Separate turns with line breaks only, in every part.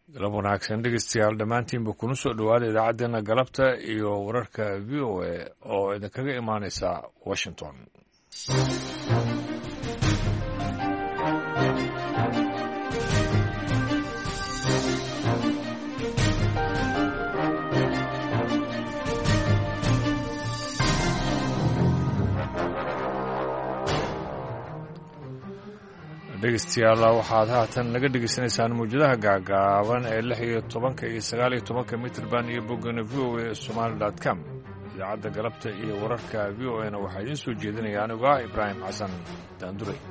galab wanaagsan dhegeystayaal dhammaantiinba kuna soo dhowaada idaacaddeenna galabta iyo wararka v o a oo idinkaga imaanaysa washington. dhegeystayaal waxaad haatan naga dhegeysanaysaan mawjadaha gaagaaban ee 16 iyo 19 mitrban iyo boggana v o a somali.com. idaacadda galabta iyo wararka v o a na waxaa idiin soo jeedinaya anigu ah ibraahim xasan daanduray.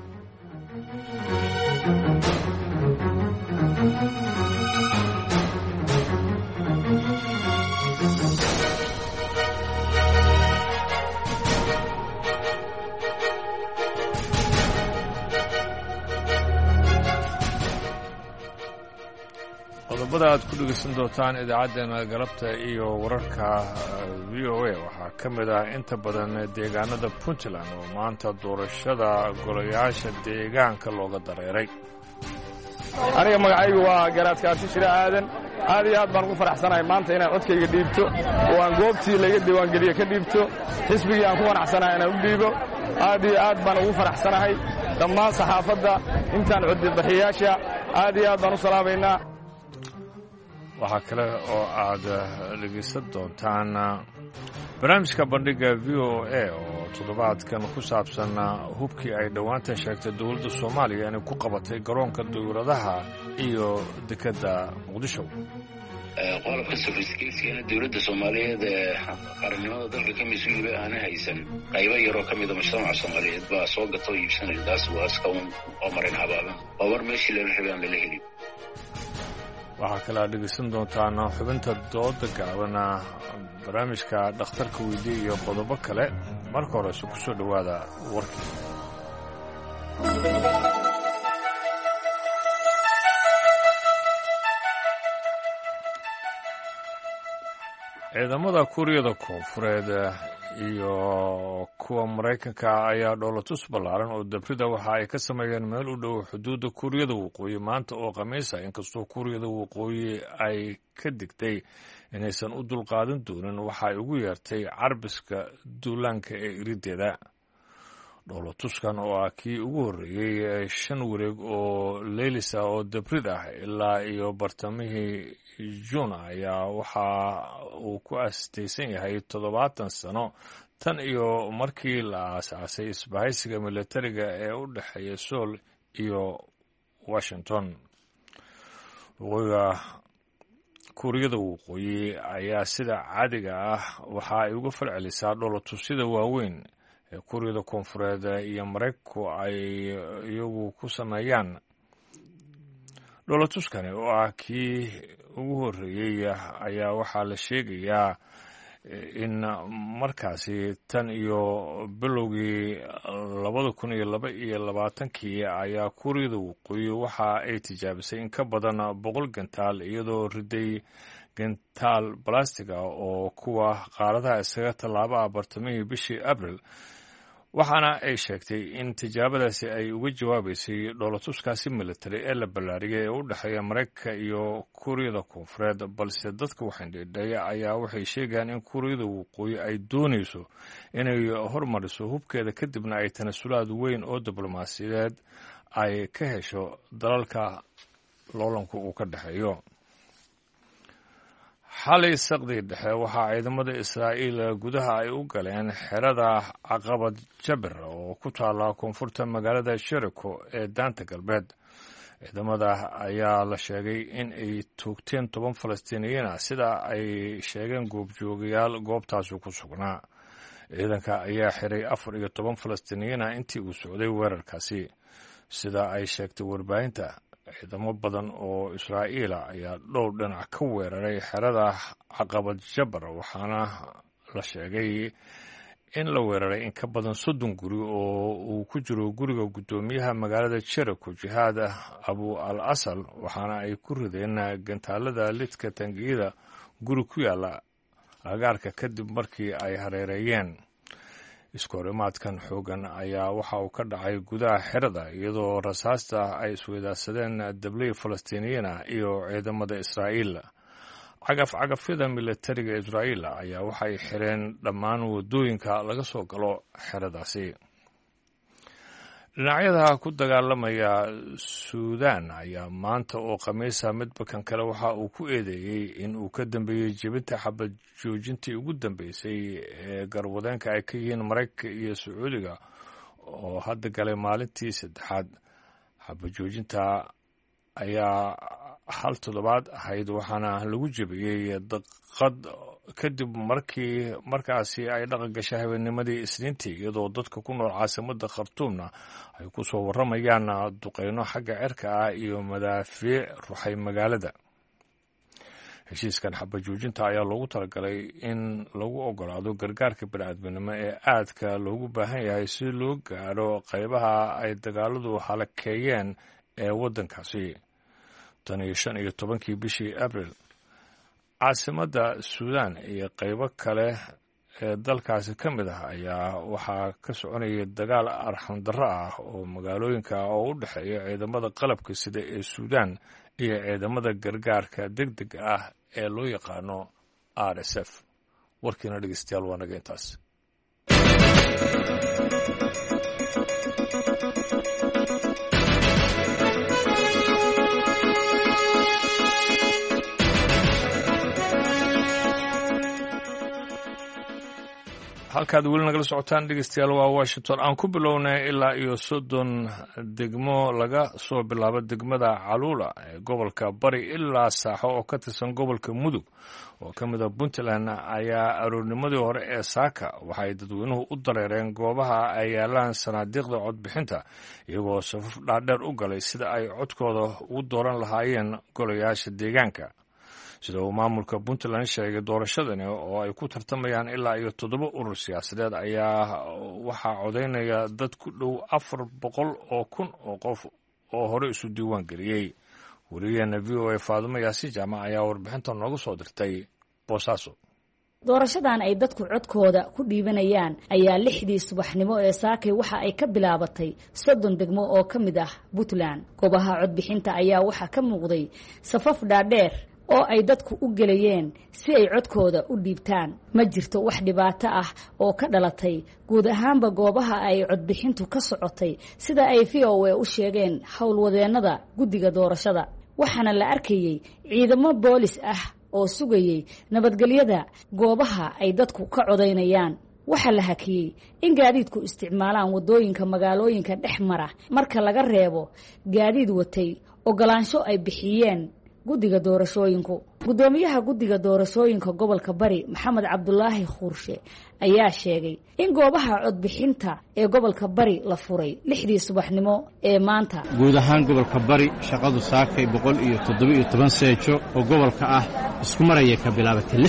qodobada aad ku dhegeysan doontaan idaacaddeena galabta iyo wararka v o a waxaa ka mid ah inta badan deegaanada puntland oo maanta doorashada golayaasha deegaanka looga dareeray.
aniga magacaygu waa garaadka abshishire aadan. aad iyo aad baan ugu faraxsanahay maanta inaan codkayga dhiibto oo aan goobtii laga diiwaangeliye ka dhiibto xisbigii aan ku faraxsanahay inaan u dhiibo. aad iyo aad baan ugu faraxsanahay dhammaan saxaafadda intaan codbixiyaasha aad iyo aad baan u salaabaynaa.
waxaa kale oo aad dhegeysan doontaan barnaamijka bandhigga v o a oo toddobaadkan ku saabsan hubkii ay dhowaantan sheegtay dowladda soomaaliya inay ku qabatay garoonka dawladaha iyo dekedda muqdisho.
qodobka sofiskeeskana dowladda soomaaliyeed ee qarannimada dalka ka mas-uuliba aana haysan qaybo yaroo ka mida mujtamaca soomaaliyeed baa soo gata oo iibsanaya. taas waa iska oo marin habaaban oo war meeshii lala rabay aan lala helin.
waxaa kale aad dhegeysan doontaan xubinta dooda gaabana barnaamijka dhakhtarka weydiye iyo qodobo kale. marka horese ku soo dhowaada warkii. ciidamada kuuriyada koonfureed iyo kuwa maraykanka ayaa dhoolatus ballaaran oo dabrida waxa ay ka sameeyeen meel u dhow xuduudda kuuriyada waqooyi maanta oo khamiisa, inkastoo kuuriyada waqooyi ay ka digtay inaysan u dulqaadan doonin waxa ay ugu yeertay carbiska duulaanka ee irideeda. dhoolatuskan oo ah kii ugu horreeyey 5 wareeg oo leylisa oo dabrid ah ilaa iyo bartamihii juun ayaa waxa uu ku aastaysan yahay 70 sano tan iyo markii la aasaasay isbahaysiga militariga ee u dhexeeya Seoul iyo Washington. waqooyiga kuuriyada waqooyi ayaa sida caadiga ah waxa ay uga falcelisaa dhoolatusyada waaweyn ee kuuriyada koonfureed iyo maraykanku ay iyagu ku sameeyaan. dhoolatuskani oo ah kii ugu horreeyey ayaa waxaa la sheegayaa in markaasi tan iyo bilowgii 2022 ayaa kuuriyada waqooyi waxa ay tijaabisay in ka badan 100 gantaal iyadoo riday gantaal balastiga oo kuwa qaaradaha isaga tallaaba bartamihii bishii abril, waxaana ay sheegtay in tijaabadaasi ay uga jawaabaysay dhoolatuskaasi militari ee la ballaariyay ee u dhexeeya maraykanka iyo kuuriyada koonfureed. balse dadka waxandhidhaya ayaa waxay sheegayaan in kuuriyada waqooyi ay doonayso inay hormariso hubkeeda kadibna ay tanasulaad weyn oo diblomaasiyadeed ay ka hesho dalalka loolanku uu ka dhexeeyo. xalay saqdii dhexe waxaa ciidamada israa'iil gudaha ay u galeen xerada caqabad jabir oo ku taalla koonfurta magaalada Jericho ee daanta galbeed. ciidamada ayaa la sheegay in ay toogteen 10 falastiiniyiin ah sida ay sheegeen goobjoogayaal goobtaasi ku sugnaa. ciidanka ayaa xiray 14 falastiiniyiin ah intii uu socday weerarkaasi sida ay sheegtay warbaahinta. ciidamo badan oo Israa'iila ayaa dhowr dhinac ka weeraray xerada caqabad jabar, waxaana la sheegay in la weeraray in ka badan 30 guri oo uu ku jiro guriga guddoomiyaha magaalada Jericho Jihaad Abu al-Asal, waxaana ay ku rideen gantaalada lidka tangiyada guri ku yaala agaarka kadib markii ay hareereeyeen. iskoorimaadkan xoogan ayaa waxa uu ka dhacay gudaha xerada iyadoo rasaasta ay isweydaarsadeen dabley falastiiniyiin ah iyo ciidamada israa'iil cagafyada militariga israa'iil ayaa waxay xireen dhammaan waddooyinka laga soo galo xeradaasi dhinacyada ku dagaalamaya suudaan ayaa maanta oo khamiisa midba kan kale waxa uu ku eedeeyey in uu ka dambeeyey jebinta xabad joojintii ugu dambeysay ee garwadeenka ay ka yihiin maraykanka iyo sacuudiga oo hadda galay maalintii saddexaad xabad joojinta ayaa hal toddobaad ahayd waxaana lagu jebiyey daqad kadib markaasi ay dhaqan gashay habeennimadii isniintii iyadoo dadka ku nool caasimadda khartuumna ay ku soo warramayaan duqeyno xagga cirka ah iyo madaafiic ruxay magaalada heshiiskan xabad joojinta ayaa loogu talagalay in lagu ogolaado gargaarka bini'aadminimo ee aadka loogu baahan yahay si loo gaadho qaybaha ay dagaaladu halakeeyeen ee waddankaasi 15 bishii abril caasimadda suudaan iyo qaybo kale ee dalkaasi ka mid ah ayaa waxaa ka soconaya dagaal arxandarro ah oo magaalooyinka oo u dhexeeya ciidamada qalabka sida ee suudaan iyo ciidamada gargaarka degdega ah ee loo yaqaano RSF warkiina dhegeystayaal waa naga intaas halkaad weli nagala socotaan dhegeystayaal waa Washington aan ku bilownay ilaa iyo 30 degmo laga soo bilaabo degmada Caluula ee gobolka Bari ilaa Saaxo oo ka tirsan gobolka Mudug oo ka mid ah Puntland ayaa aroornimadii hore ee Saaka waxay dadweynuhu u dareereen goobaha ay yaalaan sanaadiiqda codbixinta iyagoo safaf dhaadheer u galay sida ay codkooda ugu dooran lahaayeen golayaasha deegaanka sida uu maamulka Puntland sheegay doorashadani oo ay ku tartamayaan ilaa iyo 7 urur siyaasadeed ayaa waxaa codeynaya dad ku dhow 400 oo kun oo qof oo hore isu diiwaan geliyey wariyaheena VOA Faadumo Yaasiin Jaamac ayaa warbixinta nooga soo dirtay Boosaaso
doorashadan ay dadku codkooda ku dhiibanayaan ayaa 6dii subaxnimo ee Saakay waxa ay ka bilaabatay 30 degmo oo ka mid ah Puntland goobaha codbixinta ayaa waxa ka muuqday safaf dhaadheer oo ay dadku u galayeen si ay codkooda u dhiibtaan ma jirto wax dhibaato ah oo ka dhalatay guud ahaanba goobaha ay codbixintu ka socotay sida ay VOA u sheegeen howlwadeennada guddiga doorashada waxaana la arkayay ciidamo boolis ah oo sugayay nabadgelyada goobaha ay dadku ka codeynayaan waxa la hakiyay in gaadiidku isticmaalaan wadooyinka magaalooyinka dhex mara marka laga reebo gaadiid watay ogolaansho ay bixiyeen guddiga doorashooyinku gudoomiyaha guddiga doorashooyinka gobolka Bari Maxamed Cabdulaahi Khuurshe ayaa sheegay in goobaha codbixinta ee gobolka Bari la furay 6dii subaxnimo ee maanta
guud ahaan gobolka Bari shaqadu Saakay 117 seejo oo gobolka ah isku maraya ka bilaabatay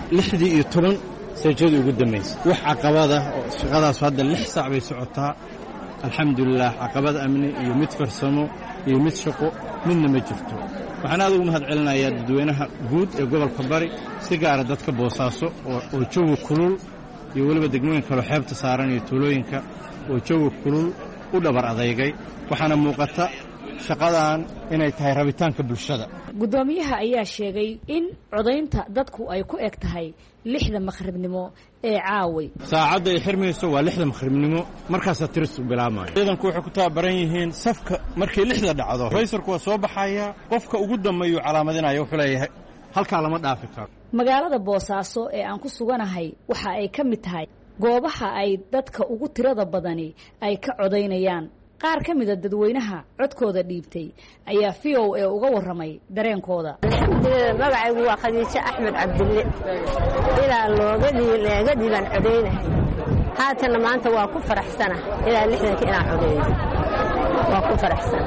6 seejada ugu dambeysay wax caqabada oo shaqadaas hadda 6 saac bay socotaa alxamdulillah caqabad amni iyo mid farsamo iyo mid shaqo midna ma jirto waxaan aad ugu mahad celinayaa dadweynaha guud ee gobolka Bari si gaar ah dadka Boosaaso oo jawi kulul iyo waliba degmooyin kale xeebta saaran iyo tuulooyinka oo jawi kulul u dhabar adeegay waxaana muuqata shaqadan inay tahay rabitaanka bulshada
gudoomiyaha ayaa sheegay in codeynta dadku ay ku eg tahay 6 maqribnimo ee caaway
saacada ay xirmayso waa 6 maqribnimo markaas tiris u bilaabmay ciidanku waxay ku tababaran yihiin safka markii 6 dhacdo raiisulku waa soo baxaya qofka ugu dambeeyo calaamadinaya wuxuu leeyahay halka lama dhaafi karo
magaalada Boosaaso ee aan ku suganahay waxa ay ka mid tahay goobaha ay dadka ugu tirada badani ay ka codeynayaan qaar ka mid ah dadweynaha codkooda dhiibtay ayaa VOA uga waramay dareenkooda
magacaygu waa Khadiija Axmed Cabdille ilaa looga dhiiban codeynahay haatan maanta waa ku faraxsana ilaa 60 inaan codeeyo waa ku faraxsana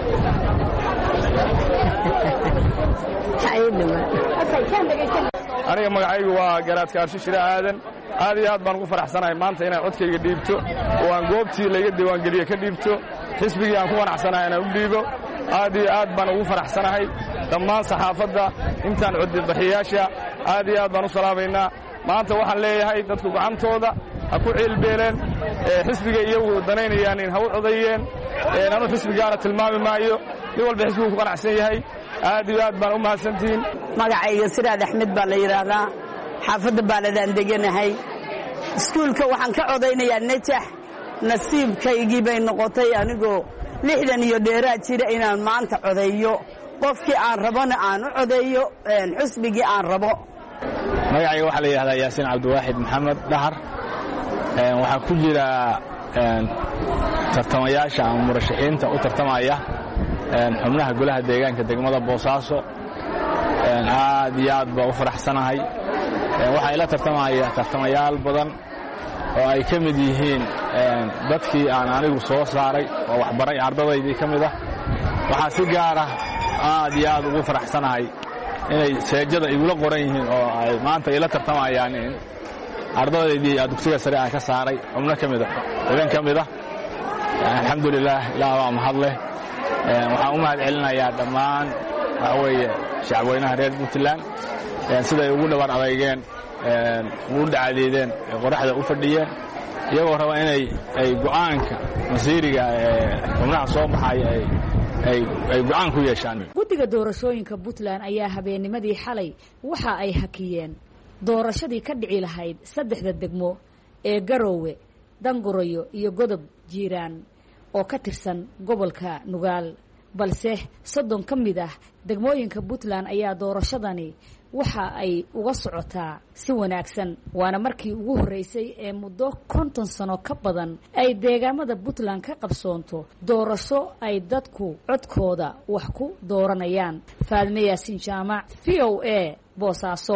aniga magacaygu waa garaadka Shishira Aadan aad iyo aad baan ugu faraxsanahay maanta inaan codkayga dhiibto oo aan goobtii laga diiwaan geliyo ka dhiibto xisbigii aan ku wanacsanahay inaan u dhiibo aad iyo aad baan ugu faraxsanahay dhammaan saxaafadda intaan codbixiyaasha aad iyo aad baan u salaabaynaa maanta waxaan leeyahay dadku gacantooda ha ku ciilbeeleen xisbiga iyagu danaynayaan in ha u codeeyeen anu xisbigaana tilmaami maayo nin walba xisbigu ku qanacsan yahay aad iyo aad baan u mahadsantihiin
magacayga siraad axmed baa la yidhaahdaa xaafadda baaladaan deganahay iskuulka waxaan ka codaynayaa najax nasiibkaygii bay noqotay anigoo 60 iyo dheeraad jira inaan maanta codeeyo qofkii aan rabona aan u codeeyo xisbigii aan rabo
magacayga waxaa la yidhahdaa yaasiin cabdiwaaxid maxamed dhahar waxaa ku jira tartamayaasha ama murashaxiinta u tartamaya xubnaha golaha deegaanka degmada Boosaaso aad iyo aad baa u faraxsanahay waxaa ila tartamaya tartamayaal badan oo ay ka mid yihiin dadkii aan anigu soo saaray oo waxbaray ardadaydii ka mid ah waxaa si gaar ah aad iyo aad ugu faraxsanahay inay seejada igula qoran yihiin oo ay maanta ila tartamayaan in ardadaydii dugsiga sare aan ka saaray xubno ka mid ah deegaan ka mid ah alxamdulilah ilaaha waa mahad leh waxaan u mahad celinayaa dhammaan waxa weeye shacabweynaha reer Puntland siday ugu dhabar adeegeen ugu dhacadeedeen qoraxda u fadhiyeen iyagoo raba inay go'aanka masiiriga xubnaha soo baxay ay go'aan ku yeeshaan
guddiga doorashooyinka Puntland ayaa habeennimadii xalay waxa ay hakiyeen doorashadii ka dhici lahayd 3 degmo ee Garowe Dangoroyo iyo Godob Jiiraan oo ka tirsan gobolka Nugaal balse 30 ka mid ah degmooyinka Puntland ayaa doorashadani waxa ay uga socotaa si wanaagsan waana markii ugu horeysay ee muddo 50 sano ka badan ay deegaamada Puntland ka qabsoonto doorasho ay dadku codkooda wax ku dooranayaan Faadme Yaasin Jaamac VOA Boosaaso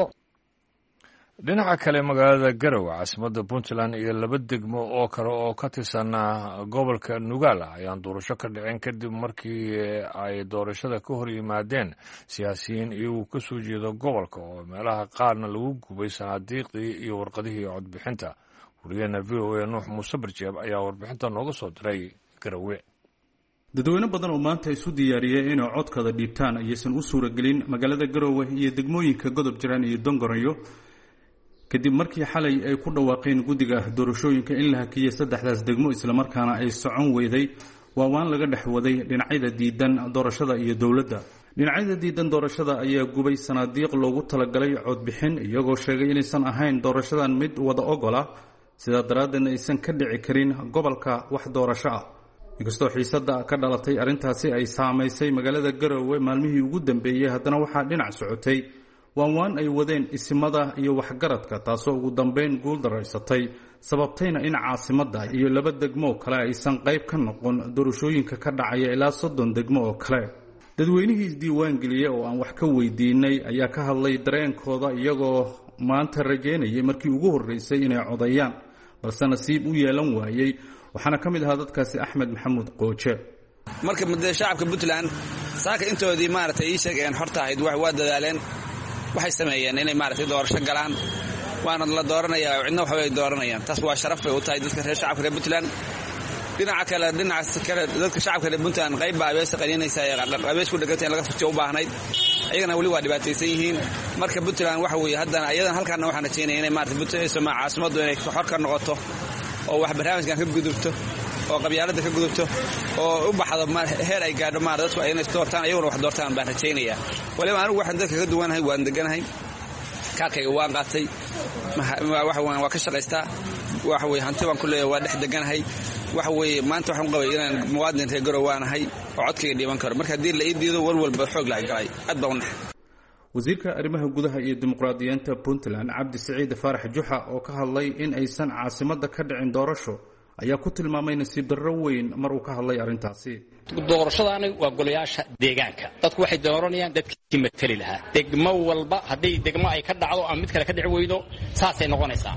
dhinaca kale magaalada Garowe caasimadda Puntland iyo 2 degmo oo kale oo ka tirsan gobolka Nugaal ayaan doorasho ka dhicin kadib markii ay doorashada ka hor yimaadeen siyaasiyiin iyagu ka soo jeeda gobolka oo meelaha qaarna lagu gubay sanaadiiqdii iyo warqadihii codbixinta wariyana VOA Nuux Muuse Barjeeb ayaa warbixinta nooga soo diray Garowe
dadweyne badan oo maanta isu diyaariyay inay codkooda dhiibtaan aysan u suuragelin magaalada Garowe iyo degmooyinka Godob Jiiraan iyo Dangoroyo kadib markii xalay ay ku dhawaaqeen guddiga doorashooyinka in la hakiyay 3daas degmo isla markaana ay socon weyday waan laga dhaxwaday dhinacyada diidan doorashada iyo dawladda dhinacyada diidan doorashada ayaa gubay sanaadiiq loogu talagalay codbixin iyagoo sheegay inaysan ahayn doorashadan mid wada ogola sida daraaddeedna aysan ka dhici karin gobolka wax doorasho ah inkastoo xiisadda ka dhalatay arrintaasi ay saamaysay magaalada Garowe maalmihii ugu dambeeyay haddana waxaa dhinac socotay waan ay wadeen isimada iyo waxgaradka taasoo ugu dambeyn guul daraysatay sababtayna in caasimadda iyo 2 degmo kale aysan qayb ka noqon doorashooyinka ka dhacaya ilaa 30 degmo oo kale dadweynihii diiwaan geliyay oo aan wax ka weydiinay ayaa ka hadlay dareenkooda iyagoo maanta rajeynayay markii ugu horeysay inay codayaan balse nasiib u yeelan waayay waxaana ka mid ahaa dadkaasi Axmed Maxamuud Qooje
marka muddo shacabka Puntland saaka intoodii maartay ii sheegeen horta ahayd waa dadaaleen waxay sameeyeen inay maartay doorasho galaan waana la dooranayaa cidna waxa ay dooranayaan taas waa sharaf ay u tahay dadka reer shacabka reer Puntland dhinaca kale dadka shacabka reer Puntland qayb baa ay shaqaynaysaa qabees ku dhagantay laga furto u baahnayd ayagana wali waa dhibaataysan yihiin marka Puntland waxa weeye haddana ayadan halkaana waxaan rajaynayaa inay maartay Puntland Soomaa caasimadu inay xor ka noqoto oo wax barnaamijkan ka gudubto oo qabyaalada ka gudubto oo u baxdo heer ay gaadho dadku ay inay doortaan ayaguna wax doortaan baan rajaynayaa waliba anigu waxaan dadka ka duwanahay waan deganahay kaarkayga waan qaatay waa ka shaqaystaa waxa weeye hanti baan ku leeyahay waa dhex deganahay waxa weeye maanta waxaan qabay inaan muwaadin reer Garowe waanahay oo codkayga dhiiban karo marka haddii la ii diido walwalba xoog la galay aad baan u naxay
wasiirka arrimaha gudaha iyo dimuqraadiyiinta Puntland Cabdi Saciid Faarax Juxa oo ka hadlay in aysan caasimadda ka dhicin doorasho ayaa ku tilmaamay nasiib darro weyn mar uu ka hadlay arrintaasi
doorashadaani waa golayaasha deegaanka dadku waxay dooranayaan dadkii matali lahaa degmo walba haddii degmo ay ka dhacdo ama mid kale ka dhici weydo saasay noqonaysaa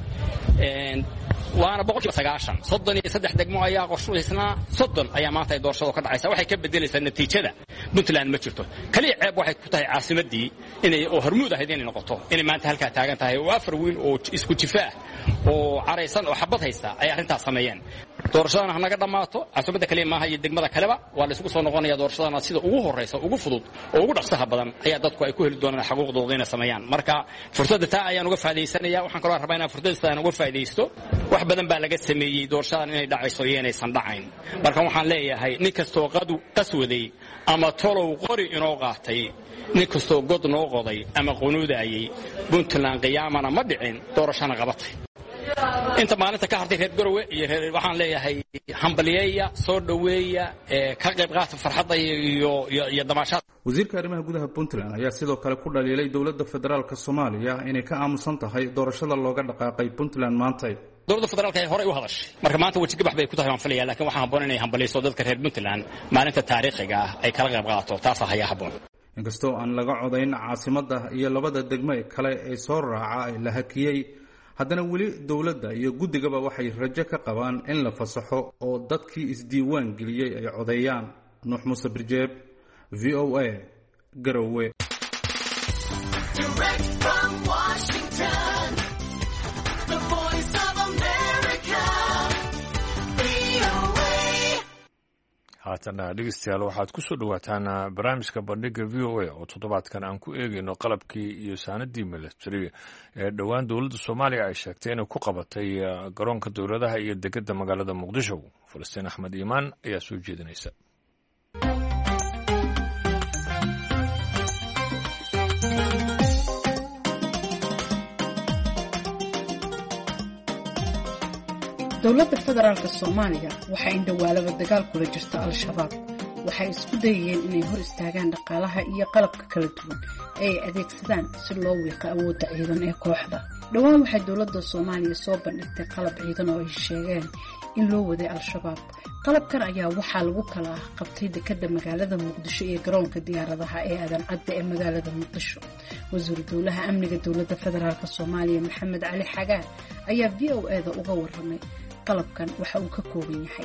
waana 90 33 degmo ayaa qorshaysnaa 30 ayaa maanta ay doorashada ka dhacaysaa waxay ka bedelaysaa natiijada Puntland ma jirto kaliya ceeb waxay ku tahay caasimadii inay oo hormuud ahayd inay noqoto inay maanta halka taagan tahay oo 4 wiil oo isku jifaa oo careysan oo xabad haysta ay arrintaas sameeyeen doorashadana hanaga dhammaato caasimada kaliya maaha iyo degmada kaleba waa la isugu soo noqonaya doorashadana sida ugu horeysa ugu fudud oo ugu dhaqsaha badan ayaa dadku ay ku heli doonaan xuquuqdooda inay sameeyaan marka fursadda taa ayaan uga faa'iideysanaya waxaan kaloo rabaa inaan fursadda uga faa'iideysto wax badan baa laga sameeyay doorashadan inay dhacayso iyo inaysan dhacayn marka waxaan leeyahay nin kastoo qaswaday ama tolow qori inoo qaatay nin kastoo god noo qoday ama qunuudayay Puntland qiyaamana ma dhicin doorashana qabatay inta maalinta ka hartay reer Garowe iyo waxaan leeyahay hambaliyeeya soo dhaweeya ka qayb qaata farxadda iyo damaashaad
wasiirka arrimaha gudaha Puntland ayaa sidoo kale ku dhaliilay dawladda federaalka Soomaaliya inay ka aamusan tahay doorashada looga dhaqaaqay Puntland maanta
dawladda federaalka ay hore u hadashay marka maanta wajiga bax bay ku tahay fanfalaya laakiin waxaan haboon inay hambaliyso dadka reer Puntland maalinta taariikhiga ah ay kala qayb qaato taas ayaa haboon
inkastoo aan laga codayn caasimada iyo labada degmo kale ee soo raaca la hakiyay haddana weli dawladda iyo guddigaba waxay rajo ka qabaan in la fasaxo oo dadkii isdiiwaan geliyay ay codeeyaan Nuux Muuse Birjeeb VOA Garowe
haatana dhegeystayaal waxaad ku soo dhawaataan barnaamijka bandhiga VOA oo toddobaadkan aan ku eegayno qalabkii iyo saanadii military ee dhowaan dowladda Soomaaliya ay sheegtay inay ku qabatay garoonka dowladaha iyo dekedda magaalada Muqdisho. Falastiin Axmed Iimaan ayaa soo jeedinaysa.
dowladda federaalka Soomaaliya waxay indhawaalaba dagaal kula jirta al-shabaab waxay isku dayeen inay hor istaagaan dhaqaalaha iyo qalabka kala duwan ee ay adeegsadaan si loo wiiqo awoodda ciidan ee kooxda dhawaan waxay dowladda Soomaaliya soo bandhigtay qalab ciidan oo ay sheegeen in loo waday al-shabaab qalabkan ayaa waxaa lagu kala qabtay dekedda magaalada Muqdisho iyo garoonka diyaaradaha ee aadan cadde ee magaalada Muqdisho wasiir dowlaha amniga dowladda federaalka Soomaaliya Maxamed Cali Xagaan ayaa VOA-da uga warramay qalabkan waxa uu ka kooban yahay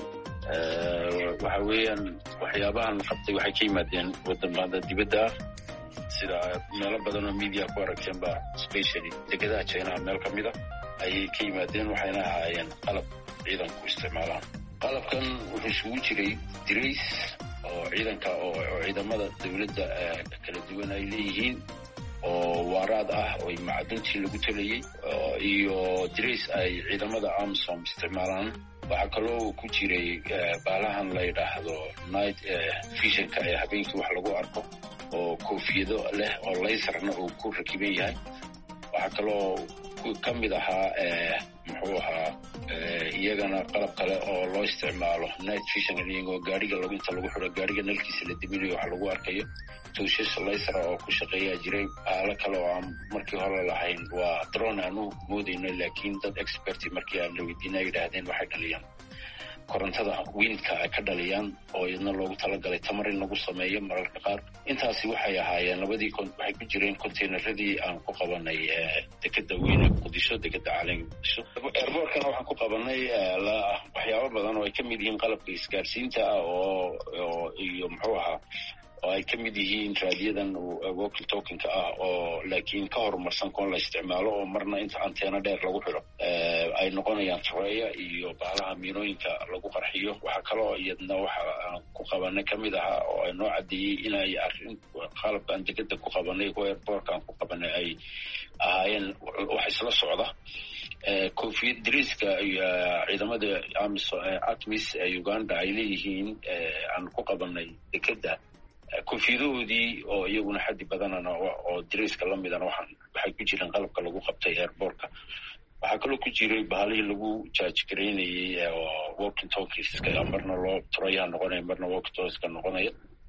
waxa weeyaan waxyaabahan qabtay waxay ka yimaadeen wadamada dibadda sida meelo badan oo media ku aragteen ba especially dekedaha China meel ka mid ah ayay ka yimaadeen waxayna ahaayeen qalab ciidanku isticmaalaan qalabkan wuxuu isugu jiray dirays oo ciidanka oo ciidamada dowladda kala duwan ay leeyihiin oo waaraad ah oo macduntii lagu talayay iyo dirays ay ciidamada AMISOM isticmaalaan waxa kaloo ku jiray baalahan la yiraahdo night visionka ee habeenkii wax lagu arko oo koofiyado leh oo laserna uu ku rakiban yahay waxa kaloo ka mid ahaa muxuu ahaa iyagana qalab kale oo loo isticmaalo night vision iyagoo gaariga lagu inta lagu xiro gaariga nalkiisa la diminayo wax lagu arkayo tuushis laser oo ku shaqeeya jiray aala kale oo aan markii hore lahayn waa drone aanu moodayno laakiin dad expert markii aan la weydiinay yiraahdeen waxay dhaliyaan korontada windka ay ka dhaliyaan oo iyadna loogu talagalay tamar in lagu sameeyo mararka qaar intaasi waxay ahaayeen labadii waxay ku jireen containeradii aan ku qabanay dekedda weyn ee Muqdisho dekedda caalamiga Muqdisho airportkana waxaan ku qabanay waxyaabo badan oo ay ka mid yihiin qalabka isgaarsiinta oo iyo muxuu ahaa oo ay ka mid yihiin raadiyadan walkie talkie-ka ah oo laakiin ka horumarsan koon la isticmaalo oo marna inta anteena dheer lagu xiro ay noqonayaan tareeya iyo baalaha miinooyinka lagu qarxiyo waxa kaloo iyadna waxa aan ku qabanay ka mid ahaa oo ay noo cadeeyay inay arrin qalabkan dekedda ku qabanay oo airportkan ku qabanay ay ahaayeen wax isla socda koofiyad diriiska ciidamada ATMIS ee Uganda ay leeyihiin aan ku qabanay dekedda koofiyadahoodii oo iyaguna xaddi badanana oo diriiska la midana waxay ku jireen qalabka lagu qabtay airportka waxaa kaloo ku jiray bahalihii lagu jaajgareynayay oo walkie talkieska marna loo turayaa noqonaya marna walkie talkieska noqonaya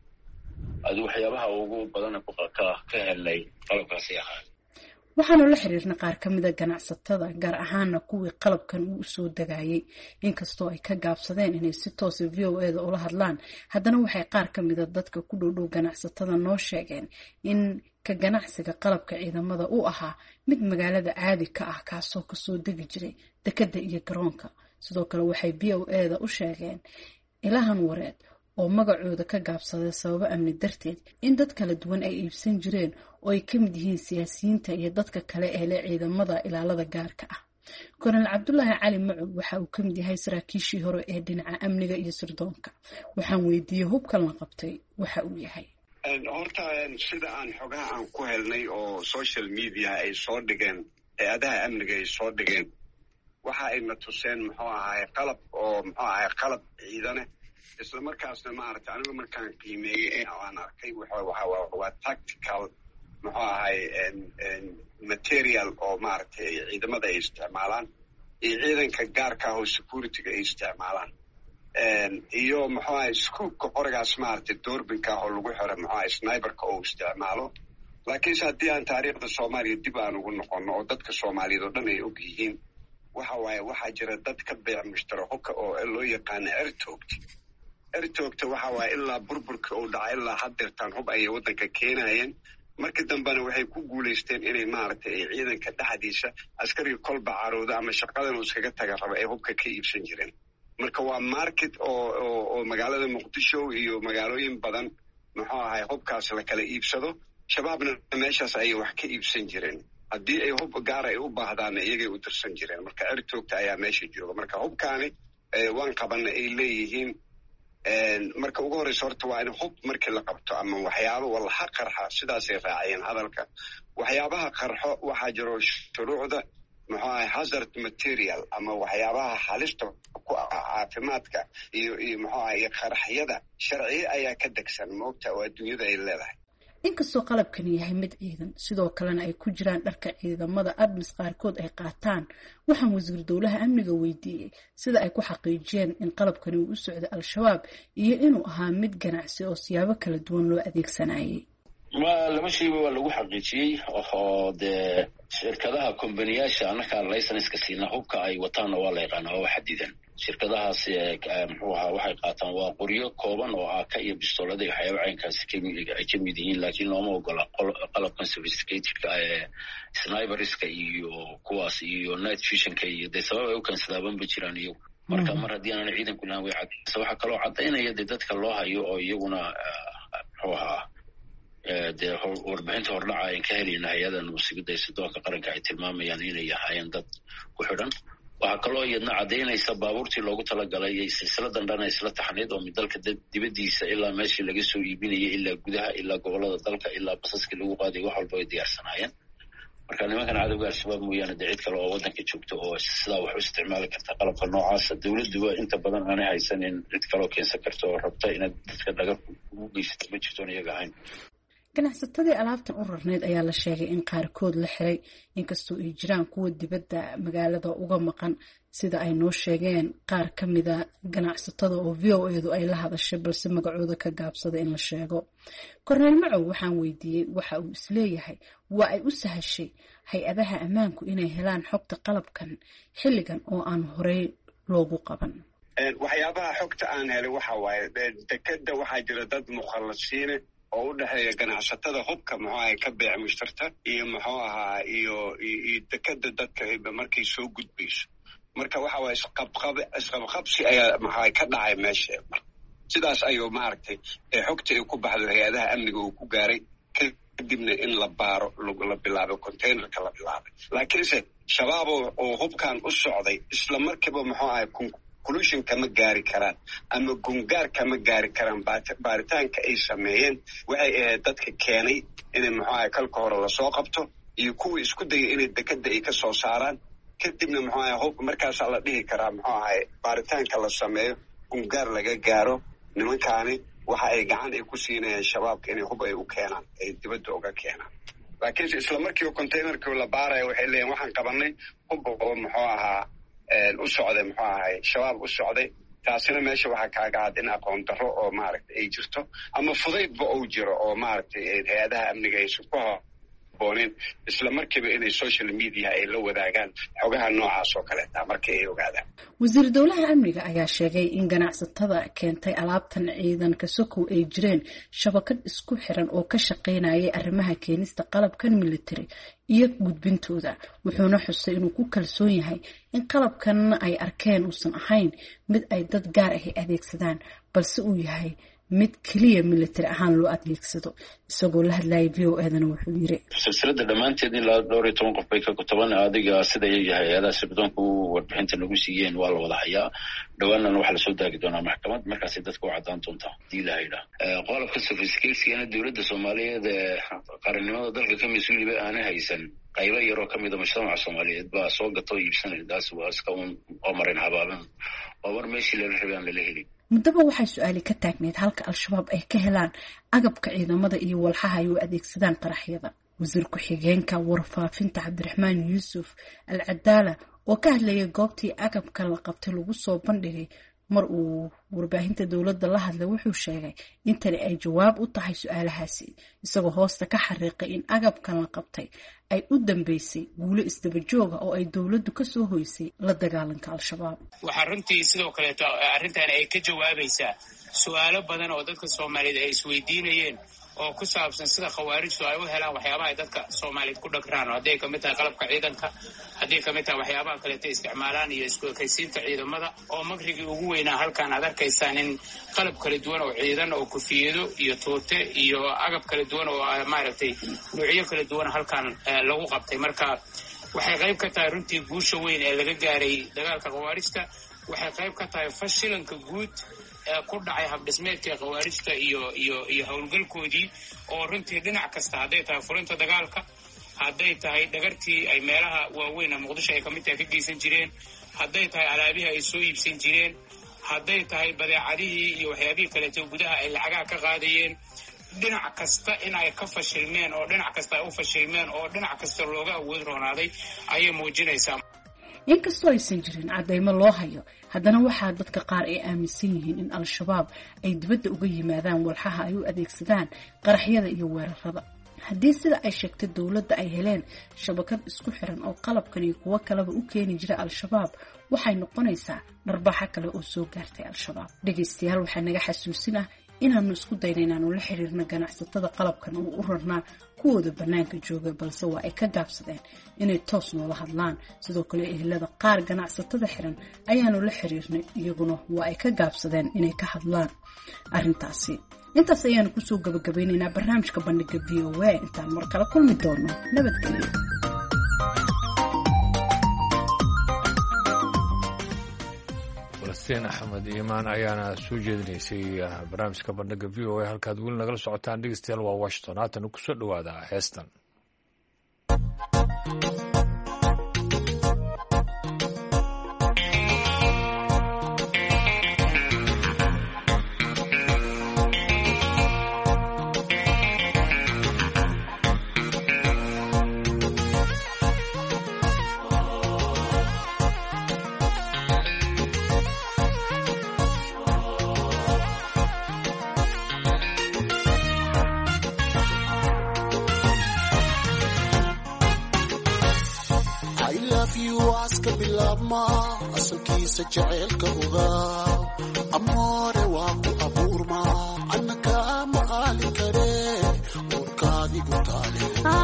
adi waxyaabaha ugu badan ka helnay qalabkaasi ahaa
waxaanu la xiriirnay qaar ka mida ganacsatada gaar ahaana kuwii qalabkan uu soo dagaayay inkastoo ay ka gaabsadeen inay si toos ah VOA-da ula hadlaan haddana waxay qaar ka mida dadka ku dhow ganacsatada noo sheegeen in ka ganacsiga qalabka ciidamada uu ahaa mid magaalada caadi ka ah kaasoo kasoo degi jiray dekedda iyo garoonka sidoo kale waxay VOA-da u sheegeen ilahan wareed oo magacooda ka gaabsaday sababo amni darteed in dad kala duwan ay iibsan jireen oo ay ka mid yihiin siyaasiyiinta iyo dadka kale ee leh ciidamada ilaalada gaarka ah Korneyl Cabdulaahi Cali Macow waxa uu ka mid yahay saraakiishii hore ee dhinaca amniga iyo sirdoonka. Waxaan weydiiyey hubkan la qabtay waxa uu yahay.
Horta sida aan xogaha aan ku helnay oo social media ay soo dhigeen hay-adaha amniga ay soo dhigeen waxa ay na tuseen muxuu ahaay qalab ciidane isla markaasna maaragtay anigu markaan qiimeeyey aan arkay waa tactical muxuu ahaay material oo maaragtay ciidamada ay isticmaalaan iyo ciidanka gaarka ah oo securityga ay isticmaalaan iyo muxuu ahaay scoopka qorigaas maaragtay doorbinka ah oo lagu xiro muxuu ahaay sniperka oo isticmaalo laakiinse haddii aan taariikhda Soomaaliya dib aan ugu noqono oo dadka Soomaaliyeed oo dhan ay og yihiin waxaa jira dad ka beec mushtaraka oo loo yaqaan ertoogta waxa waaye ilaa burburka uu dhacay ilaa haddeertaan hub ayay waddanka keenayeen markii dambena waxay ku guulaysteen inay maaragtay ay ciidanka dhexdiisa askariga kolba carooda ama shaqadan uu iskaga taga raba ay hubka ka iibsan jireen marka waa market oo magaalada Muqdisho iyo magaalooyin badan muxuu ahay hubkaas la kala iibsado shabaabna meeshaas ayay wax ka iibsan jireen haddii ay hub gaar ay u baahdaan iyagay u dirsan jireen marka ertoogta ayaa meesha jooga marka hubkaani waan qabanna ay leeyihiin marka ugu horeysa horta waa in hub markii la qabto ama waxyaabo wallaha qarxa sidaasay raaciyeen hadalka waxyaabaha qarxo waxaa jiro shuruucda muxuu ahay hazard material ama waxyaabaha halista ku ah caafimaadka iyo muxuu ahay qaraxyada sharciye ayaa ka degsan moogta oo adduunyada ay leedahay
inkastoo qalabkan yahay mid ciidan sidoo kalena ay ku jiraan dharka ciidamada ADMIS qaarkood ay qaataan waxaan wasiir dowlaha amniga weydiiyey sida ay ku xaqiijiyeen in qalabkani uu u socdo al-shabaab iyo inuu ahaa mid ganacsi oo siyaabo kala duwan loo adeegsanayay
laba shayba waa lagu xaqiijiyey oo dee shirkadaha kombaniyaasha annaga laysanska siina hubka ay wataanna waa la yaqaanaa waa xadidan shirkadahaasi muxuu ahaa waxay qaataan waa qoryo kooban oo aaka iyo bistoolada iyo waxyaaba caynkaasi ay ka mid yihiin laakiin looma ogola qalabkan sophisticatedka sniperska iyo kuwaas iyo night visionka iyo dee sabab ay u keensadaabanba jiraan iyagu marka mar haddii aanan ciidanku lahaan way cadaysa waxaa kaloo caddaynaya dee dadka loo hayo oo iyaguna muxuu ahaa dee warbixinta hordhaca ayan ka helayna hay-adan musiibada ee sirdoonka qaranka ay tilmaamayaan inay ahaayeen dad ku xidhan waxaa kaloo iyadna caddaynaysa baabuurtii loogu talagalay iyo silsiladan dhana isla taxniid oo dalka dibaddiisa ilaa meeshii laga soo iibinayay ilaa gudaha ilaa gobolada dalka ilaa basaskii lagu qaaday wax walba ay diyaarsanaayeen marka nimankan cadowga al-shabaab mooyaane dee cid kale oo waddanka joogta oo sidaa wax u isticmaali karta qalabka noocaasa dowladduba inta badan aanay haysanin cid kaloo keensan karta oo rabta inaad dadka dhagar ugu geysato ma jirtoon iyaga ahayn
ganacsatadii alaabtan u rarneyd ayaa la sheegay in qaarkood la xiray inkastoo ay jiraan kuwa dibadda magaalada uga maqan sida ay noo sheegeen qaar ka mida ganacsatada oo VOA-du ay la hadashay balse magacooda ka gaabsada in la sheego Korneyl Macow waxaan weydiiyey waxa uu isleeyahay waa ay u sahashay hay-adaha ammaanku inay helaan xogta qalabkan xilligan oo aan horey loogu qaban
waxyaabaha xogta aan helay waxa waaye dekeda waxaa jira dad mukhallasiine oo u dhexeeya ganacsatada hubka muxuu ahay ka beec mushtarta iyo muxuu ahaa iyo dekeda dadka markay soo gudbayso marka waxa waaye isqabqabsi ayaa maxaa ka dhacay meesha sidaas ayuu maaragtay xogta ay ku baxdo hay-adaha amniga uu ku gaaray kadibna in la baaro la bilaabay containerka la bilaabay laakiinse shabaab oo hubkan u socday isla markiiba muxuu ahay conclusion kama gaari karaan ama gungaar kama gaari karaan baaritaanka ay sameeyeen waxay ahayd dadka keenay inay muxuu ahay kalka hore lasoo qabto iyo kuwii isku dayay inay dekeda ay ka soo saaraan kadibna muxuu ahay hub markaasaa la dhihi karaa muxuu ahay baaritaanka la sameeyo gungaar laga gaaro nimankaani waxa ay gacan ay ku siinayaan shabaabka inay hub ay u keenaan ay dibadda uga keenaan laakiinse isla markiiba containerkii la baaraya waxay leeyihin waxaan qabanay hub oo muxuu ahaa u socday muxuu ahay shabaab u socday taasina meesha waxaa kaaga cad in aqoon darro oo maaragtay ay jirto ama fudaydba uu jiro oo maaragtay hay-adaha amniga aysan ku habboonin isla markiiba inay social media ay la wadaagaan xogaha noocaas oo kaleeta markii ay ogaadaan
wasiir dowlaha amniga ayaa sheegay in ganacsatada keentay alaabtan ciidanka sokow ay jireen shabakad isku xiran oo ka shaqaynayay arrimaha keenista qalabkan military iyo gudbintooda wuxuuna xusay inuu ku kalsoon yahay in qalabkan ay arkeen uusan ahayn mid ay dad gaar ah adeegsadaan balse uu yahay mid keliya military ahaan loo adeegsado. isagoo la hadlayay VOA-dana wuxuu yiri
silsilada dhammaanteed ilaa 12 qof bay ka kooban adiga sida hay-adaha sirdoonku warbixinta lagu siiyeen waa la wada hayaa dhawaanna waxa la soo daagi doonaa maxkamad markaas dadku u cadaan doonta diilaayda qolofka sophisticated-na dawladda Soomaaliyeed qarannimada dalka ka mas'uuliba aan haysan qaybo yar oo kamid ah mujtamaca Soomaaliyeed baa soo gatay iibsanaydaas waa iska oo marin habaaban oo war meeshii la rabay aan la helin.
muddaba waxay su'aali ka taagneed halka al-shabaab ay ka helaan agabka ciidamada iyo walxaha ay u adeegsadaan qaraxyada. wasiir ku-xigeenka warfaafinta Cabdiraxmaan Yuusuf Al-Cadaala oo ka hadlayay goobtii agabka la qabtay lagu soo bandhigay mar uu warbaahinta dawladda la hadlay wuxuu sheegay in tani ay jawaab u tahay su'aalahaasi isagoo hoosta ka xariiqay in agabkan la qabtay ay u dambeysay guulo isdaba jooga oo ay dawladdu ka soo hoysay la dagaalanka al-shabaab.
waxaa runtii sidoo kaleeto arrintan ay ka jawaabaysaa su'aalo badan oo dadka Soomaaliyeed ay isweydiinayeen oo ku saabsan sida khawaarijtu ay u helaan waxyaabaha ay dadka Soomaaliyeed ku dhagraan hadday ka mid tahay qalabka ciidanka hadday ka mid tahay waxyaabaha kale ee isticmaalaan iyo isku ekaysiinta ciidamada oo magrigii ugu weynaa halkaan aad arkaysaan in qalab kala duwan oo ciidan oo kufiyado iyo tuute iyo agab kala duwan oo maaragtay nuucyo kala duwan halkaan lagu qabtay. marka waxay qayb ka tahay runtii guusha weyn ee laga gaaray dagaalka khawaarijta. waxay qayb ka tahay fashilanka guud ku dhacay habdhismeedka khawaarijta iyo howlgalkoodii oo runtii dhinac kasta hadday tahay fulinta dagaalka hadday tahay dhagartii ay meelaha waaweyn ee Muqdisho ay ka mid tahay ka geysan jireen hadday tahay alaabihii ay soo iibsan jireen hadday tahay badeecadihii iyo waxyaabihii kaleeto gudaha ay lacagaha ka qaadayeen dhinac kasta in ay ka fashilmeen oo dhinac kasta ay u fashilmeen oo dhinac kasta looga awood roonaaday ayay muujinaysaa.
inkastoo aysan jirin cadaymo loo hayo haddana waxaa dadka qaar ay aaminsan yihiin in al-shabaab ay dibadda uga yimaadaan walxaha ay u adeegsadaan qaraxyada iyo weerarada. haddii sida ay sheegtay dawladda ay heleen shabakad isku xiran oo qalabkan iyo kuwo kaleba u keeni jira al-shabaab waxay noqonaysaa dharbaaxo kale oo soo gaartay al-shabaab. dhegaystayaal waxaa naga xasuusin ah inaanu isku dayna inaanu la xiriirno ganacsatada qalabkan oo u rarnaa kuwooda bannaanka jooga balse waa ay ka gaabsadeen inay toos noola hadlaan. sidoo kale ehelada qaar ganacsatada xiran ayaanu la xiriirnay iyaguna waa ay ka gaabsadeen inay ka hadlaan arrintaasi. intaas ayaanu kusoo gabagabeynaynaa barnaamijka bandhiga VOA intaan mar kale kulmi doono nabadgelyo.
falastiin axmed iimaan ayaana soo jeedinaysay barnaamijka bandhiga VOA halkaad weli nagala socotaan dhegeystayaal waa Washington. haatan kusoo dhawaada heestan.
asalkiisa jaceylka ogaa amoore waa ku abuurma annaka ma aali kare uurkaadigu taale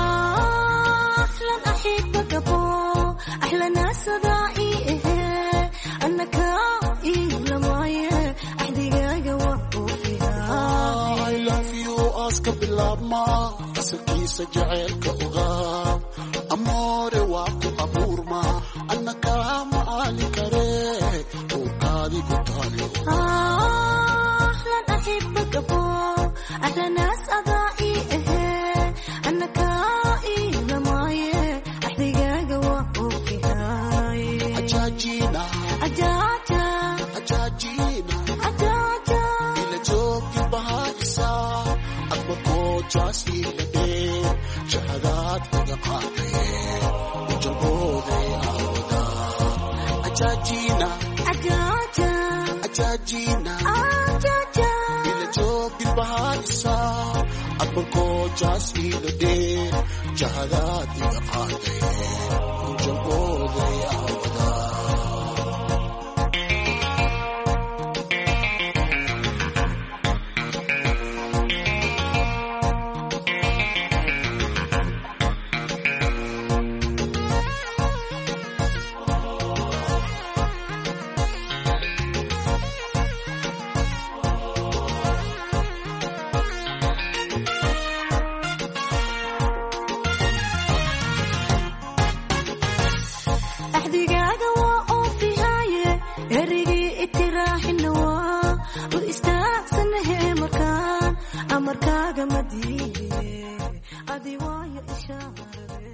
ahlan axibaka bo ahlana sadaa'i annaka ilamaye ahdigaaga waa oofiyaa
I love you aska bilaabma asalkiisa jaceylka ogaa amoore waa ku abuurma annaka ma aali kare uurkaadigu taale
ahlan axibaka bo ahlana sadaa'i annaka ilamaye ahdigaaga waa oofiyaa
ajaajina
ajaaja
ajaajina
ajaaja
ila joogti bahaysa adba koojaasiila dhee shahadaad uga qaadee ujalbooday aawada ajaajina
ajaaja
ajaajina
ajaaja
ila joogti bahaysa adba koojaasiila dhee shahadaad uga qaadee ujalbooday aawada
adi waayo ishaarade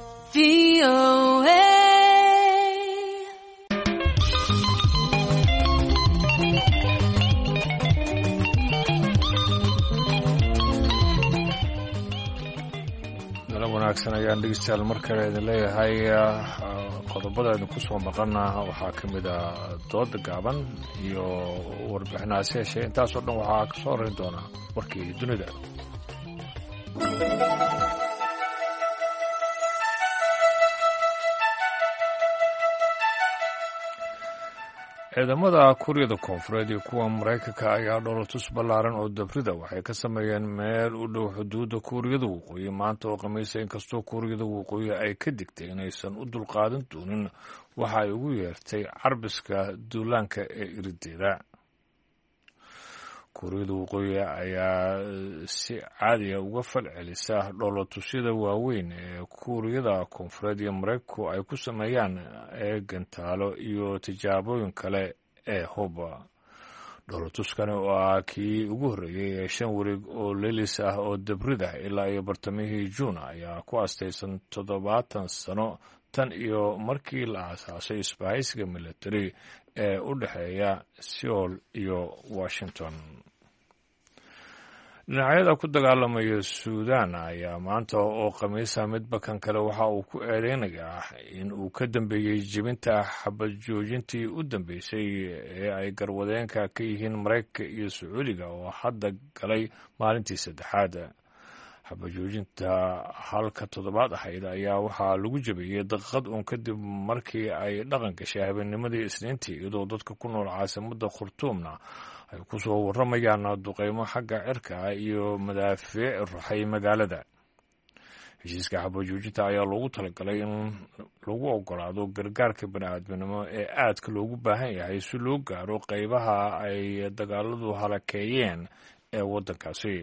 wanaagsan ayaan dhegeystayaal mar kale idin leeyahay qodobada idinku soo maqana waxaa ka mid ah dooda gaaban iyo warbixinaasi heshay intaasoo dhan waxaa ka soo horeyn doonaa warkii dunida. ciidamada kuuriyada koonfureed iyo kuwa maraykanka ayaa dhoolatus ballaaran oo dabrida waxay ka sameeyeen meel u dhow xuduudda kuuriyada waqooyi maanta oo khamiisa inkastoo kuuriyada waqooyi ay ka digtay inaysan u dulqaadan doonin waxa ay ugu yeertay carbiska duulaanka ee irideeda. kuuriyada waqooyi ayaa si caadiya uga falcelisa dhoolatusyada waaweyn ee kuuriyada koonfureed iyo maraykanku ay ku sameeyaan ee gantaalo iyo tijaabooyin kale ee huba. dhoolatuskani oo ah kii ugu horreeyey ee 5 wareeg oo leelis ah oo dabrida ilaa iyo bartamihii juun ayaa ku astaysan 70 sano tan iyo markii la aasaasay isbahaysiga military ee u dhexeeya Seoul iyo Washington. dhinacyada ku dagaalamaya Suudaan ayaa maanta oo khamiisa midba kan kale waxa uu ku eedeynayaa in uu ka dambeeyey jebinta xabad joojintii u dambeysay ee ay garwadeenka ka yihiin Maraykanka iyo Sacuudiga oo hadda galay maalintii saddexaad. xabad joojinta halka toddobaad ahayd ayaa waxaa lagu jebiyey daqiiqad uun kadib markii ay dhaqan gashay habeennimadii Isniintii iyadoo dadka ku nool caasimadda Khartoumna ay ku soo warramayaan duqeymo xagga cirka ah iyo madaafiic ruxay magaalada. heshiiska xabad joojinta ayaa loogu talagalay in lagu ogolaado gargaarka bani'aadminimo ee aadka loogu baahan yahay si loo gaaro qaybaha ay dagaaladu halakeeyeen ee waddankaasi.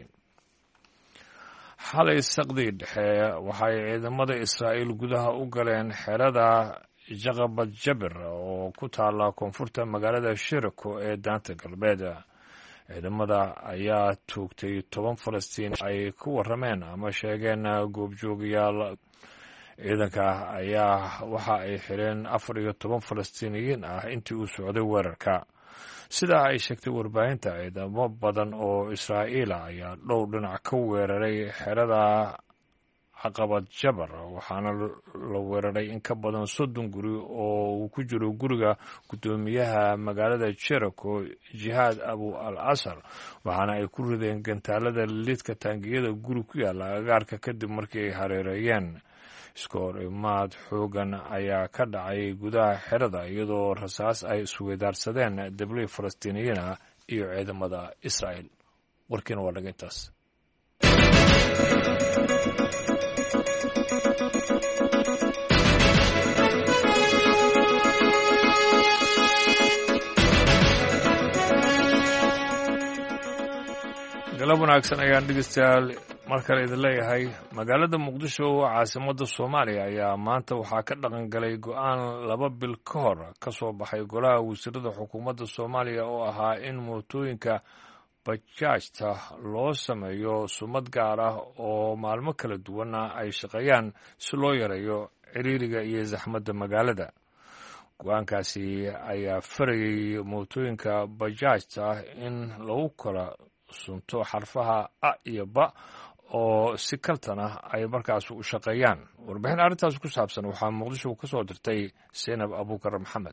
xalay saqdii dhexe waxay ciidamada Israa'iil gudaha u galeen xerada Jaqabad Jabir oo ku taala koonfurta magaalada Shirako ee daanta galbeed. ciidamada ayaa toogtay 10 Falastiin ay ku warrameen ama sheegeen goobjoogayaal. ciidanka ayaa waxa ay xireen 14 Falastiiniyiin ah intii uu socday weerarka. sida ay sheegtay warbaahinta, ciidamo badan oo Israa'iil ayaa dhowr dhinac ka weeraray xerada Caqabad Jabar waxaana la weeraray in ka badan 30 guri oo uu ku jiro guriga gudoomiyaha magaalada Jericho Jihaad Abu al-Asr waxaana ay ku rideen gantaalada lidka taangiyada guri ku yaala agaarka kadib markii ay hareereeyeen. iskoorimaad xoogan ayaa ka dhacay gudaha xerada iyadoo rasaas ay isweydaarsadeen dabley Falastiiniyiin ah iyo ciidamada Israa'iil. warkiina waa naga intaas. galab wanaagsan ayaan dhegeystayaal mar kale idin leeyahay. magaalada muqdisho oo caasimadda Soomaaliya ayaa maanta waxaa ka dhaqan galay go'aan 2 bil ka hor ka soo baxay golaha wasiirada xukuumadda Soomaaliya oo ahaa in mootooyinka bajaajta loo sameeyo sumad gaar ah oo maalmo kala duwana ay shaqeeyaan si loo yareeyo ciriiriga iyo zaxmadda magaalada. go'aankaasi ayaa farayay mootooyinka bajaajta in lagu kala sunto xarfaha a iyo ba oo si kaltan ah ay markaas u shaqeeyaan. warbixin arrintaas ku saabsan waxaa muqdisho ka soo dirtay Zainab Abuukar Maxamed.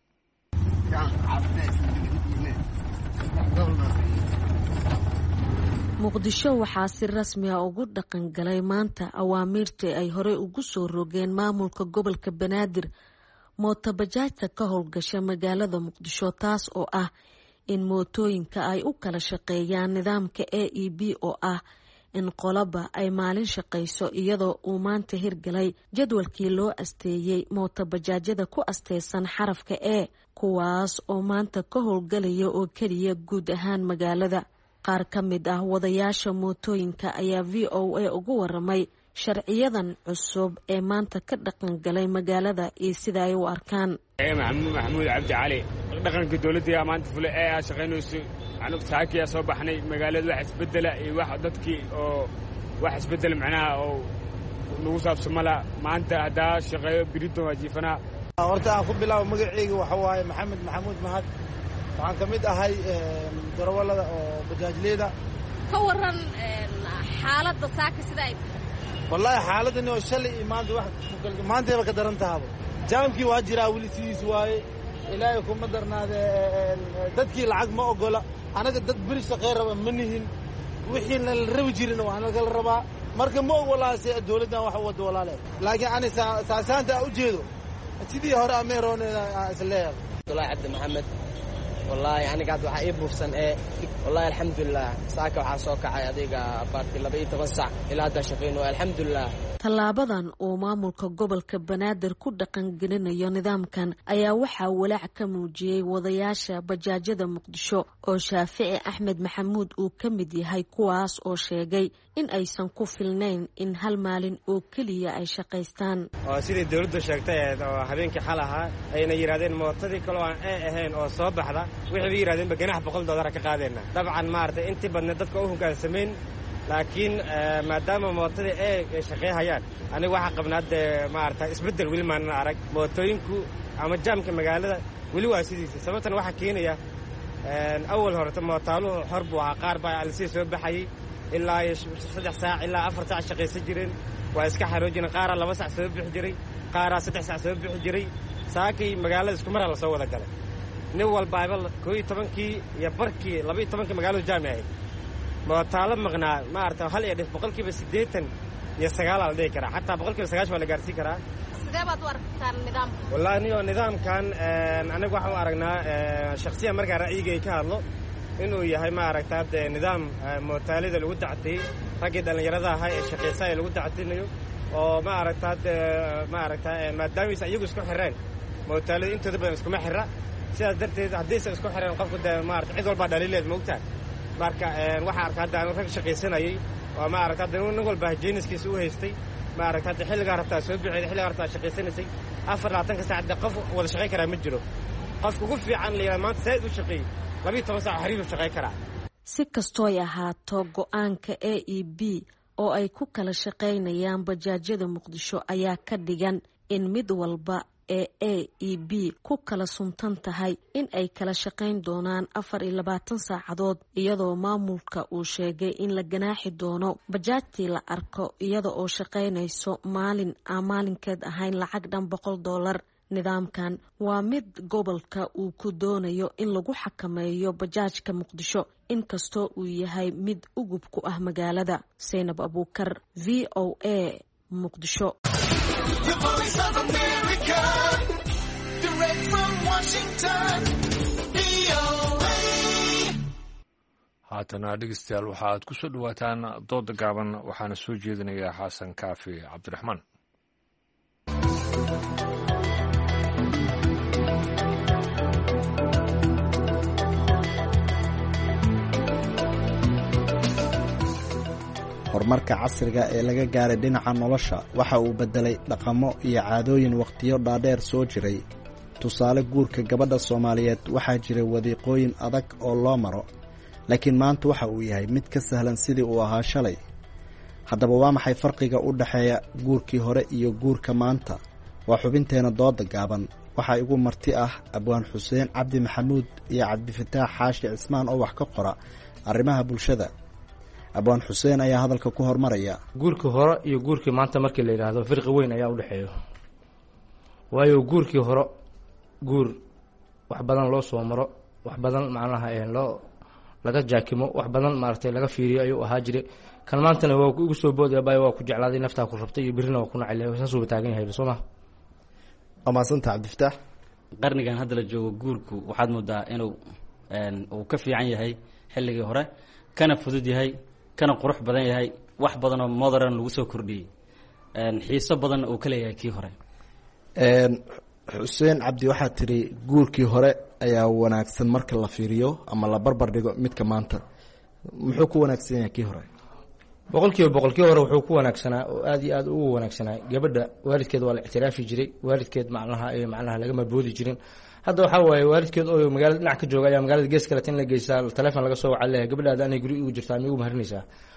muqdisho waxaa si rasmi ah ugu dhaqan galay maanta awaamiirtii ay horey ugu soo rogeen maamulka gobolka Banaadir mooto bajaajta ka howlgasha magaalada Muqdisho, taas oo ah in mootooyinka ay u kala shaqeeyaan nidaamka AEB oo ah in qolaba ay maalin shaqayso, iyadoo uu maanta hirgalay jadwalkii loo asteeyey mooto bajaajyada ku asteysan xarafka E, kuwaas oo maanta ka howlgalaya oo keliya guud ahaan magaalada. qaar ka mid ah wadayaasha mootooyinka ayaa VOA ugu waramay sharciyadan cusub ee maanta ka dhaqan galay magaalada iyo sida ay u arkaan.
maxamuud cabdi cali, dhaqanka dowladda maanta fule shaqeynayso. anigu saakiya soo baxnay magaalada wax isbedela iyo wax dadkii oo wax isbeddel macnaha oo nagu saabsamala maanta haddaa shaqeeyo birito waa jiifanaa
horta aan ku bilaabo magacayga waxa waaye maxamed maxamuud mahad waxaan ka mid ahay darawallada oo bajaajleyda
ka waran xaaladda saaka sida ay tahay
wallaahi xaaladani oo shalay iyo maanta wax maantayba ka daran tahaba jaamkii waa jiraa weli sidiis waaye ilaahay kuma darnaade dadkii lacag ma ogola anaga dad beri shaqey raba ma nihin wixii la rabi jirina waa nagala rabaa marka ma ogolaase dawladdan wax u wada walaale laakiin ani saasaanta u jeedo sidii hore ameerooneeda isleeyahay
abdullaahi cabdi maxamed wallaahi aniga hadda waxaa ii buufsan wallaahi alxamdulilah saaka waxaa soo kacay adiga abaartii 12 sac ilaa hadda shaqeyno alxamdulilah
tallaabadan uu maamulka gobolka banaadir ku dhaqangelinayo nidaamkan ayaa waxaa walaac ka muujiyey wadayaasha bajaajyada muqdisho oo shaafici axmed maxamuud uu ka mid yahay kuwaas oo sheegay in aysan ku filnayn in hal maalin oo keliya ay shaqaystaan
oo sidii dawladdu sheegtay oo habeenkii xal ahaa ayna yiraahdeen mootadii kale aan ahayn oo soo baxda wixii ay yiraahdeen baganax $100 ka qaadayna dabcan maartay intii badna dadka u hoggaansameen laakiin maadaama mootadii ay shaqeeyaan aniga waxa qabnaad maartay isbedel wili maan arag mootooyinku ama jaamka magaalada wili waa sidiisa sababtan waxa keenaya awal horta mootaaluhu xorbu waa qaar baa alsi soo baxay ilaa 3 saac ilaa 4 saac shaqeysan jireen waa iska xaroojin qaar 2 saac soo bixi jiray qaar 3 saac soo bixi jiray saakay magaalada isku mar la soo wada galay nin walba ay 12 iyo barkii 12 magaalada jaamacay mootaalo maqnaa maarta hal iyo dhif 80% iyo 9 la dhigi karaa hatta 9% waa la gaarsiin karaa
sidee baad u aragtaan nidaamka
wallahi nidaamkan aniga waxaan u aragnaa shakhsiyan marka ra'yigay ka hadlo inuu yahay ma aragtaa nidaam mootaalida lagu dactay ragii dhalinyarada ahaa ee shaqeysay lagu dactinayo oo ma aragtaa maadaama iyagu isku xireen mootaalida intooda badan iskuma xira sidaas darteed haddii ay isku xireen qofku ma aragtaa cid walba dhaliileed moogtaa marka waxa arkaa hadda rag shaqeysanayay oo ma aragtaa nin walba jeeniskiisa u haystay ma aragtaa xilliga rabtaa soo bixiyay xilliga rabtaa shaqeysanaysay 24 saac qof wada shaqeyn kara ma jiro qofku ugu fiican leeyahay maanta sayd u shaqeey 12 saac xiriir u shaqeyn kara
si kastoo ay ahaato go'aanka AEB oo ay ku kala shaqeynayaan bajaajyada muqdisho ayaa ka dhigan in mid walba ee AEB ku kala suntan tahay in ay kala shaqeyn doonaan 24 saacadood iyadoo maamulka uu sheegay in la ganaaxi doono bajaajtii la arko iyada oo shaqeynayso maalin aan maalinkeed ahayn lacag dhan $100 nidaamkan waa mid gobolka uu ku doonayo in lagu xakameeyo bajaajka muqdisho inkastoo uu yahay mid ugub ku ah magaalada Zainab Abuukar VOA muqdisho
haatana dhegeystayaal waxaad ku soo dhawaataan dooda gaaban waxaana soo jeedinayaa xasan kaafi cabdiraxmaan
horumarka casriga ee laga gaaray dhinaca nolosha waxa uu beddelay dhaqamo iyo caadooyin wakhtiyo dhaadheer soo jiray tusaale guurka gabadha Soomaaliyeed waxaa jiray wadiiqooyin adag oo loo maro laakiin maanta waxa uu yahay mid ka sahlan sidii uu ahaa shalay haddaba waa maxay farqiga u dhaxeeya guurkii hore iyo guurka maanta waa xubinteena dooda gaaban waxaa igu marti ah abwaan xuseen cabdi maxamuud iyo cabdifataax xaashi cismaan oo wax ka qora arrimaha bulshada abwaan xuseen ayaa hadalka ku hormaraya
guurkii hore iyo guurkii maanta markii la yiraahdo farqi weyn ayaa u dhaxeeyo waayo guurkii hore guur wax badan loo soo maro wax badan macnaha laga jaakimo wax badan maartay laga fiiriyo ayuu ahaa jiray kan maantana waa ugu soo boodaya baa waa ku jeclaaday naftaa ku rabtay iyo birina waa ku nacay saas uu taagan yahay Soomaa
amaasanta cabdifataax
qarnigan hadda la joogo guurku waxaad moodaa inuu uu ka fiican yahay xilligii hore kana fudud yahay kana qurux badan yahay wax badan oo modern lagu soo kordhiyay xiiso badan oo kale yahay kii hore
xuseen cabdi waxaa tiri guurkii hore ayaa wanaagsan marka la fiiriyo ama la barbar dhigo midka maanta muxuu ku wanaagsan yahay kii hore
boqolkiiba hore wuxuu ku wanaagsanaa oo aad iyo aad ugu wanaagsanaa gabadha waalidkeed waa la ictiraafi jiray waalidkeed macnaha laga maboodi jirin hadda waxa waaye waalidkeed oo magaalada dhinac ka jooga ayaa magaalada gees kale tin la geysaa telefoon laga soo wacay leeyahay gabadhaada anay guri ugu jirtaa migu maharinaysaa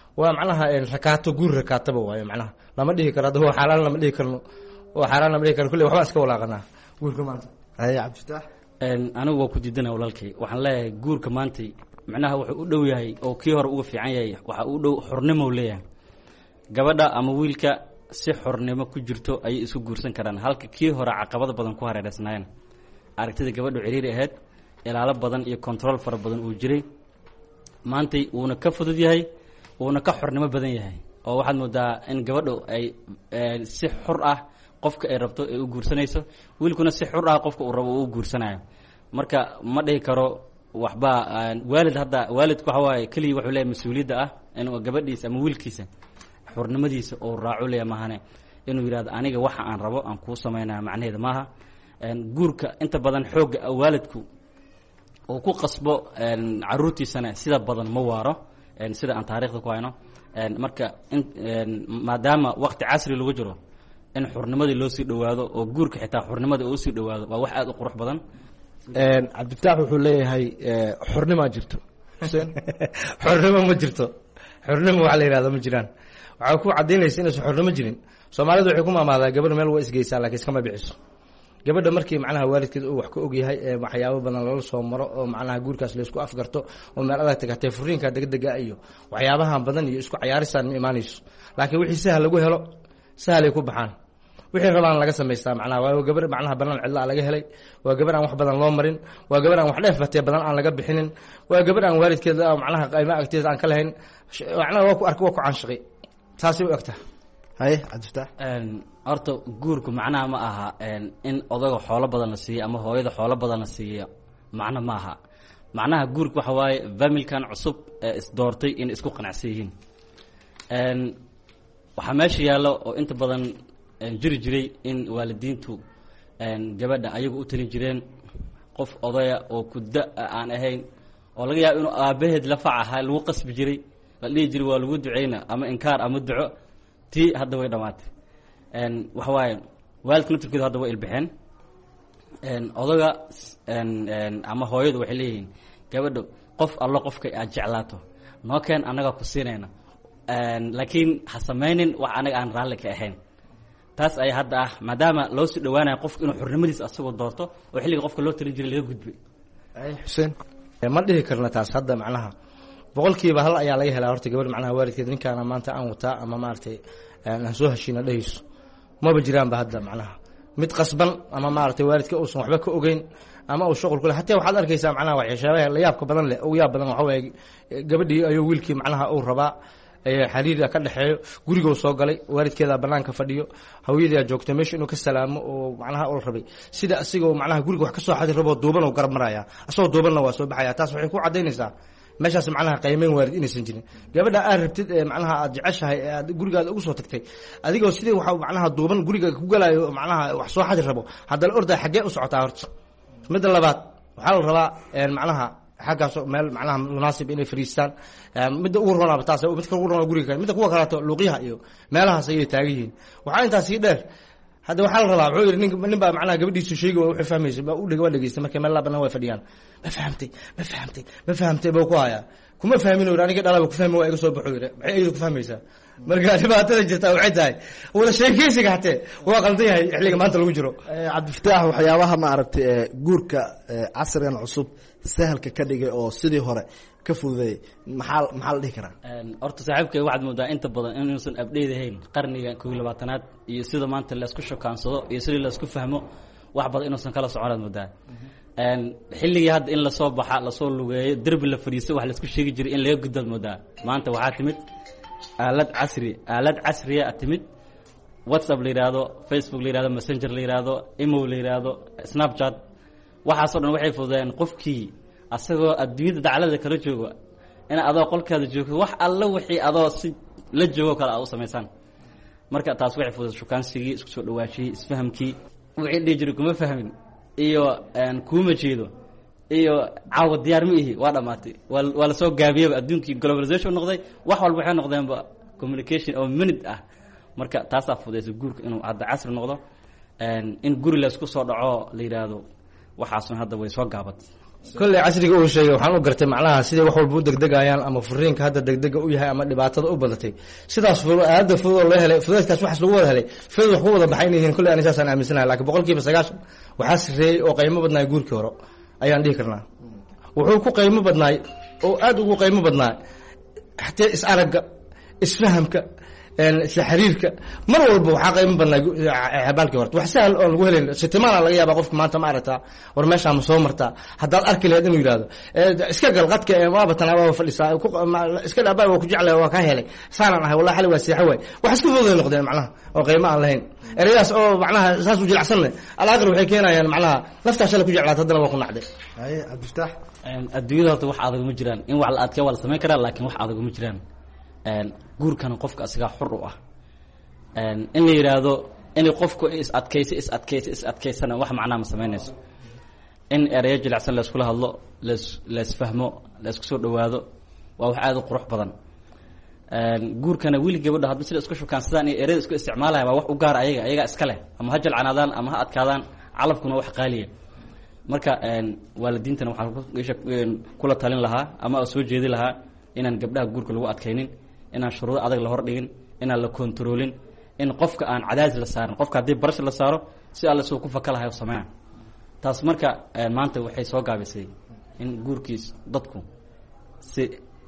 waa macnaha rakaato guur rakaataba waayo macnaha lama dhihi karo hadda waa xaaraan lama dhihi karno waa xaaraan lama dhihi karno kulley waxbaa iska walaaqanaa guurka maanta
haye cabdifitaax
anigu waa ku diidana walaalkay waxaan leeyahay guurka maanta macnaha wuxuu u dhow yahay oo kii hore uga fiican yahay waxa u dhow xornimo leeyahay gabadha ama wiilka si xornimo ku jirto ayay isku guursan karaan halka kii hore caqabado badan ku hareereysnaayeen aragtida gabadhu ciriiri ahayd ilaalo badan iyo control fara badan uu jiray maantay wuuna ka fudud yahay wuuna ka xornimo badan yahay oo waxaad moodaa in gabadhu ay si xor ah qofka ay rabto ay u guursanayso wiilkuna si xor ah qofka uu rabo uu guursanayo marka ma dhihi karo waxba waalid hadda waalidku waxa waaye kaliya wuxuu leeyahay mas-uuliyadda ah inuu gabadhiisa ama wiilkiisa xornimadiisa uu raaco leeyahay maahane inuu yidhahdo aniga waxa aan rabo aan kuu samaynaya macnaheeda maaha guurka inta badan xoogga waalidku uu ku qasbo caruurtiisana sida badan ma waaro sida aan taariikhda ku hayno marka maadaama waqti casri lagu jiro in xornimadii loo sii dhowaado oo guurka xitaa xornimadii uu sii dhowaado waa wax aada u qurux badan
cabdifitaax wuxuu leeyahay xornimaa jirto xuseen
xornimo ma jirto xornimo waxa la yihahdo ma jiraan waxaa ku cadaynaysa inaysan xornimo jirin soomaalidu waxay ku maamaadaa gabadha meel waa isgeysaa laakiin iskama biciso gabadha markii macnaha waalidkeed uu wax ka ogyahay waxyaabo badan lala soo maro oo macnaha guurkaas laysku afgarto oo meel adag tagatee furiinka degdega iyo waxyaabahan badan iyo isku cayaarisaan ma imaanayso laakiin wixii sahal lagu helo sahalay ku baxaan wixii rabaan laga samaystaa macnaha waa gabar macnaha banaan cidla laga helay waa gabar aan wax badan loo marin waa gabar aan wax dheef batee badan aan laga bixinin waa gabar aan waalidkeeda macnaha qayma agteeda aan ka lahayn macnaha waa ku arka waa ku caanshaqi taasi u egta
haye cabdifitaax
horta guurku macnaha ma aha in odaga xoolo badan la siiyo ama hooyada xoolo badan la siiyo macno ma aha macnaha guurku waxa waaye familkan cusub ee isdoortay inay isku qanacsan yihiin waxaa meesha yaallo oo inta badan jiri jiray in waalidiintu gabadha ayagu u talin jireen qof odaya oo kudda aan ahayn oo laga yaabo inuu aabaheed la fac ahaa lagu qasbi jiray la dhihi jiray waa lagu duceyna ama inkaar ama duco tii hadda way dhammaatay waxa waaye waalidka naftirkooda hadda way ilbaxeen odaga ama hooyadu waxay leeyihiin gabadho qof allo qofka aad jeclaato noo keen annagaa ku siinayna laakiin ha samaynin wax anaga aan raalli ka ahayn taas ay hadda ah maadaama loo sii dhawaanayo qofka inuu xornimadiisa asagoo doorto oo xilliga qofka loo talin jiray laga gudbay
xuseen ma dhihi karna taas hadda macnaha boqolkiiba hal ayaa laga helaa horta gabadh macnaha waalidkeed ninkaana maanta aan wataa ama maaragtay aan soo heshiina dhehayso maba jiraanba hadda macnaha mid qasban ama maaragtay waalidka uusan waxba ka ogeyn ama uu shuqul ku leh hataa waxaad arkaysaa macnaha waxyaabaha la yaabka badan leh ugu yaab badan waxa waaye gabadhii ayuu wiilkii macnaha uu rabaa xiriir ka dhexeeyo gurigoo soo galay waalidkeeda banaanka fadhiyo hawyadaa joogta meesha inuu ka salaamo oo macnaha ul rabay sida asigoo macnaha guriga wax ka soo xadi rabo duuban oo garab maraya asagoo duubanna waa soo baxaya taas waxay ku cadaynaysaa meeshaas macnaha qaymeyn waalid inaysan jirin gabadha aad rabtid macnaha aad jeceshahay aad gurigaada ugu soo tagtay adigoo sidii waxa macnaha duuban guriga ku galaayo macnaha wax soo xadi rabo haddana orday xaggee u socotaa horta midda labaad waxaa la rabaa macnaha xaggaas meel macnaha munaasib inay fariistaan midda ugu ronaaba taas midka ugu ronaa guriga midda kuwa kaleeto luuqyaha iyo meelahaas ayay taagan yihiin waxaa intaas sii dheer hadda waxaa la rabaa wuxuu yidhi nin baa macnaha gabadhiisu sheegi wuxuu fahmaysa baa waa dhegeystay markay meel banaan way fadhiyaan ma fahamtay buu ku hayaa kuma fahmin uu aniga dhalaba ku fahmi waa iga soo baxo yidhi maxay ayadu ku fahmaysaa marka dhibaatada jirta waxay tahay wala sheekeysiga hatee waa qaldan yahay xilliga maanta lagu jiro
cabdifitaax waxyaabaha maaragtay guurka casrigan cusub sahalka ka dhigay oo sidii hore ka fududeeyay maxaa la dhihi karaa
horta saaxiibkay waxaad moodaa inta badan inuusan abdheyd ahayn qarniga 20-aad iyo sida maanta laysku shokaansado iyo sidii laysku fahmo wax badan inuusan kala soconaad moodaa xilligii hadda in lasoo baxa lasoo lugeeyo derbi la fadhiisto wax laisku sheegi jiray in laga gudbaad moodaa maanta waxaa timid aalad casriya timid whatsapp la yidhaahdo facebook la yidhahdo messenger la yidhaahdo imo la yidhaahdo snapchat waxaasoo dhan waxay fududeen qofkii asagoo adduunyada daclada kala jooga in adoo qolkaada joogto wax alla wixii adoo si la joogo kale aad u samaysaan marka taas waxay fudud shukaansigii isku soo dhawaashiyey isfahamkii wixii dhihi jiray kuma fahmin iyo kuma jeedo iyo caawa diyaar ma ihi waa dhamaatay waa lasoo gaabiyaba adduunkii globalization noqday wax walba waxay noqdeenba communication oo minute ah marka taasaa fudaysa guurka inuu hadda casri noqdo in guri laysku soo dhaco la yidhaahdo waxaasun hadda way soo gaabatay
kolley casriga uu sheegay waxaan u gartay macnaha sidai wax walba u degdegayaan ama furiinka hadda degdega u yahay ama dhibaatada u badatay sidaas aada fudud oo loo helay fudeedkaas waxaas lagu wada helay fudud wax ku wada baxay inay yihiin kolley ani saasaan aaminsanahay laakiin 90% waxaa sireeyey oo qiimo badnaay guurkii hore ayaan dhihi karnaa wuxuu ku qiimo badnaay oo aad ugu qiimo badnaay xataa is aragga isfahamka isla xiriirka mar walba waxaa qiimo badnaa xabaalkii horta wax sahal oo lagu helayn sitimaana laga yaabaa qofka maanta ma aragtaa war meeshaa ma soo martaa haddaad arki lahayd inuu yidhaahdo iska gal qadka waaba tanaaba fadhisaa iska dhaabaa waa ku jeclay waa kaa helay saanaan ahay wallahi xali waa seexo waay wax iska fududay noqdeen macnaha oo qiimo aan lahayn ereyadaas oo macnaha saas u jilacsanne alaaqir waxay keenayaan macnaha naftaa shalay ku jeclaat haddana waa ku nacday
cabdifataax
adduunyada horta wax adag ma jiraan in wax la adkee waa la samayn karaa laakiin wax adag ma jiraan guurkana qofka asigaa xur u ah in la yidhaahdo inay qofku is adkaysana wax macnaa ma samaynayso in ereyo jilicsan layskula hadlo laysfahmo laysku soo dhawaado waa wax aada u qurux badan guurkana wili gabadha hadba sida isku shukaansadaan iyo ereyada isku isticmaalaya waa wax u gaar ayagaa iska leh ama ha jalcanaadaan ama ha adkaadaan calafkuna wax qaaliya marka waalidiintana waxaan kula talin lahaa ama soo jeedi lahaa inaan gabdhaha guurka lagu adkaynin inaan shuruudo adag la hordhigin inaan la kontroolin in qofka aan cadaadis la saarin qofka haddii barash la saaro si alle soo ku faka lahayo sameeya taas marka maanta waxay soo gaabisay in guurkiis dadku si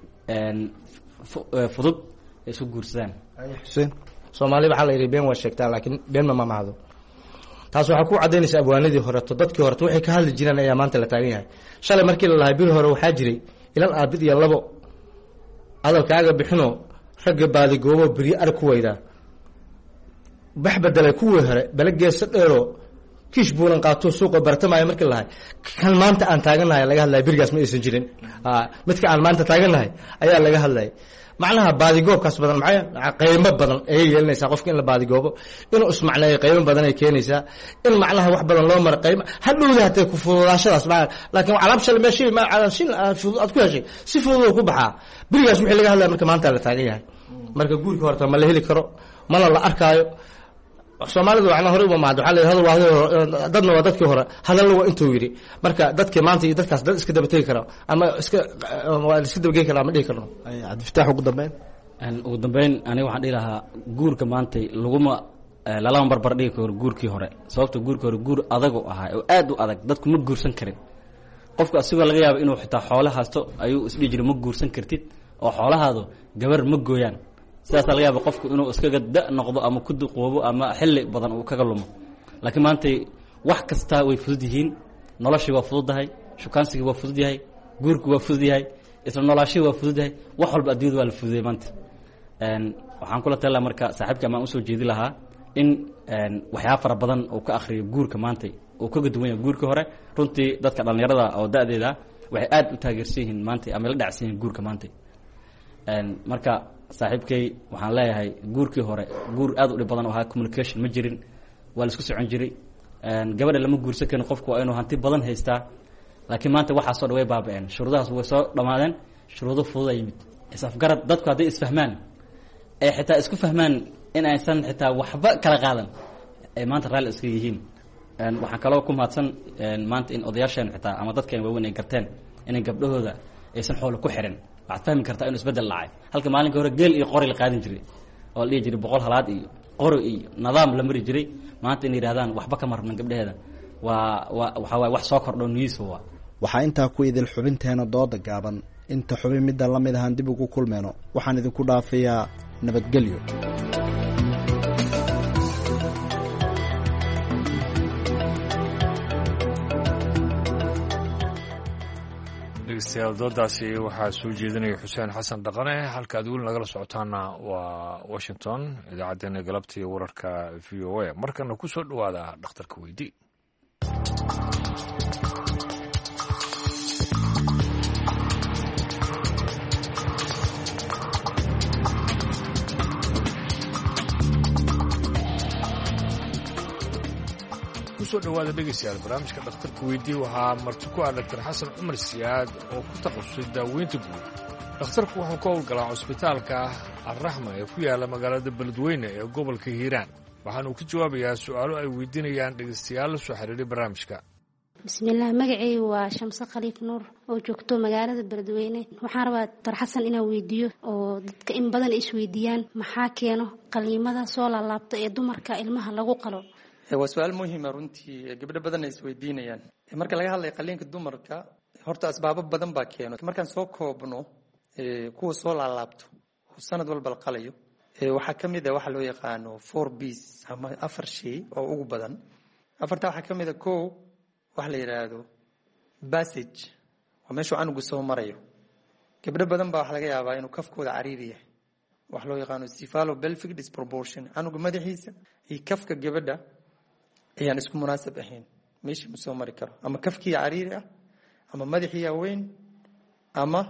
fudud ay isu guursadaan
xuseen Soomaali waxa la yiri been waa sheegtaa laakiin been ma mahado taas waxa ku cadeynaysa abwaanadii hore dadkii hore waxay ka hadli jireen ayaa maanta la taagan yahay shalay markii la lahay bil hore waxaa jiray ilan aabid iyo labo adalkaaga bixino ragga baadi goobo bari arag ku weydaa bax badalay kuwii hore balageesa dheero kiish buulan qaato suuqa bartamaaya markii lahay kan maanta aan taaganahay laga hadlay birigaas ma aysan jirin midka aan maanta taaganahay ayaa laga hadlay macnaha baadi goobkaas badan maxay qiimo badan ay yeelanaysaa qofka in la baadi goobo inuu ismacnaayo qiimo badan ay keenaysaa in macnaha wax badan loo mar qiimo hadhowda hatay ku fududaashadaas ma laakiin alaab shal meeshii ma caadan fudud aad ku heshay si fudud ku baxaa birigaas wixii laga hadlay marka maanta la taagan yahay marka guurka horta ma la heli karo mana la arkaayo Soomaalidu waxna hore uma maad waxa la yiraahdo dadna waa dadkii hore hadallo waa intuu yiri marka dadkii maanta iyo dadkaas dad iska dabatay karo ama iska dabagay karo ama dhigi karno
cabdifataax ugu dambeyn
aniga waxaan dhihi lahaa guurka maanta laguma lalama barbar dhigi karo guurkii hore sababta guurkii hore guur adag oo ahaa oo aad u adag dadku ma guursan karin qofka asigoo laga yaabo inuu xitaa xoolo haasto ayuu isdhigi jiray ma guursan kartid oo xoolahaadu gabar ma gooyaan sidaas laga yaabo qofku inuu iskaga da noqdo ama ku duqoobo ama xilli badan uu kaga lumo laakiin maanta wax kasta way fudud yihiin noloshii waa fududahay shukaansigii waa fudud yahay guurku waa fudud yahay isla noloshii waa fudud yahay wax walba adduunyada waa la fududay maanta waxaan kula talaa marka saaxiibka ama usoo jeedi lahaa in waxyaabo fara badan uu ka akhriyo guurka maanta uu kaga duwan yahay guurkii hore runtii dadka dhallinyarada oo da'deeda waxay aad u taageersan yihiin maanta ama la dhacsan yihiin guurka maanta marka saaxiibkay waxaan leeyahay guurkii hore guur aad u dhib badan oo ahaa communication ma jirin waa la isku socon jiray gabadha lama guursan karin qofku waa inuu hanti badan haystaa laakiin maanta waxaasoo dhan way baaba'een shuruudahaas way soo dhammaadeen shuruudo fududa yimid is-afgarad dadku hadday isfahmaan ee xitaa isku fahmaan in aysan xitaa waxba kala qaadan ay maanta raalli iska yihiin waxaan kaloo ku mahadsan maanta in odayaasheen xitaa ama dadkeen waaweyn ay garteen inay gabdhahooda aysan xoolo ku xirin waxaad fahmi kartaa inuu isbeddel dhacay halka maalinka hore geel iyo qori la qaadan jiray oo la dhihi jiray 100 halaad iyo qori iyo nidaam la mari jiray maanta inay yidhahdaan waxba ka marnan gabdhaheeda waxa waay wax soo kordho niyiisa waa
waxaa intaa ku idil xubinteena dooda gaaban inta xubin midda la mid ahaan dib ugu kulmeyno waxaan idinku dhaafayaa nabadgelyo
dhegeystayaal doodaasi waxaa soo jeedinaya xuseen xasan dhaqane halkaad weli nagala socotaana waa washington idaacaddeenna galabta iyo wararka v o a markana ku soo dhowaada dhakhtarka weydii kusoo dhowaada dhegeystayaal barnaamijka dhakhtarka weydii waxaa marti ku ah dr xasan cumar siyaad oo ku takhasusay daaweynta guud dhakhtarku wuxuu ka howlgalaa cusbitaalka alraxma ee ku yaala magaalada beledweyne ee gobolka hiiraan waxaanuu ka jawaabayaa su'aalo ay weydiinayaan dhegeystayaal la soo xiriiray barnaamijka
bismillaah magacaygu waa Shamso Khaliif Nuur oo joogto magaalada Beledweyne. waxaan rabaa Dr. Xasan inaan weydiiyo oo dadka in badan isweydiiyaan maxaa keeno qaliimada soo laalaabta ee dumarka ilmaha lagu qalo.
waa su'aal muhiim ah runtii gabdho badan ay isweydiinayaan. marka laga hadlayo qaliinka dumarka horta asbaabo badan baa keeno. markaan soo koobno kuwa soo laalaabto oo sanad walba la qalayo waxaa ka mid ah waxa loo yaqaano 4Bs ama 4 shay oo ugu badan. afarta waxaa ka mid ah kow wax la yiraahdo passage waa meesha canugu soo marayo. gabdho badan baa waxa laga yaabaa inuu kafkooda cariiri yahay wax loo yaqaano cephalopelvic disproportion. canuga madaxiisa iyo kafka gabadha ayaan isku munaasab ahayn meesha ma soo mari karo ama kafkii cariiri ah ama madaxii weyn ama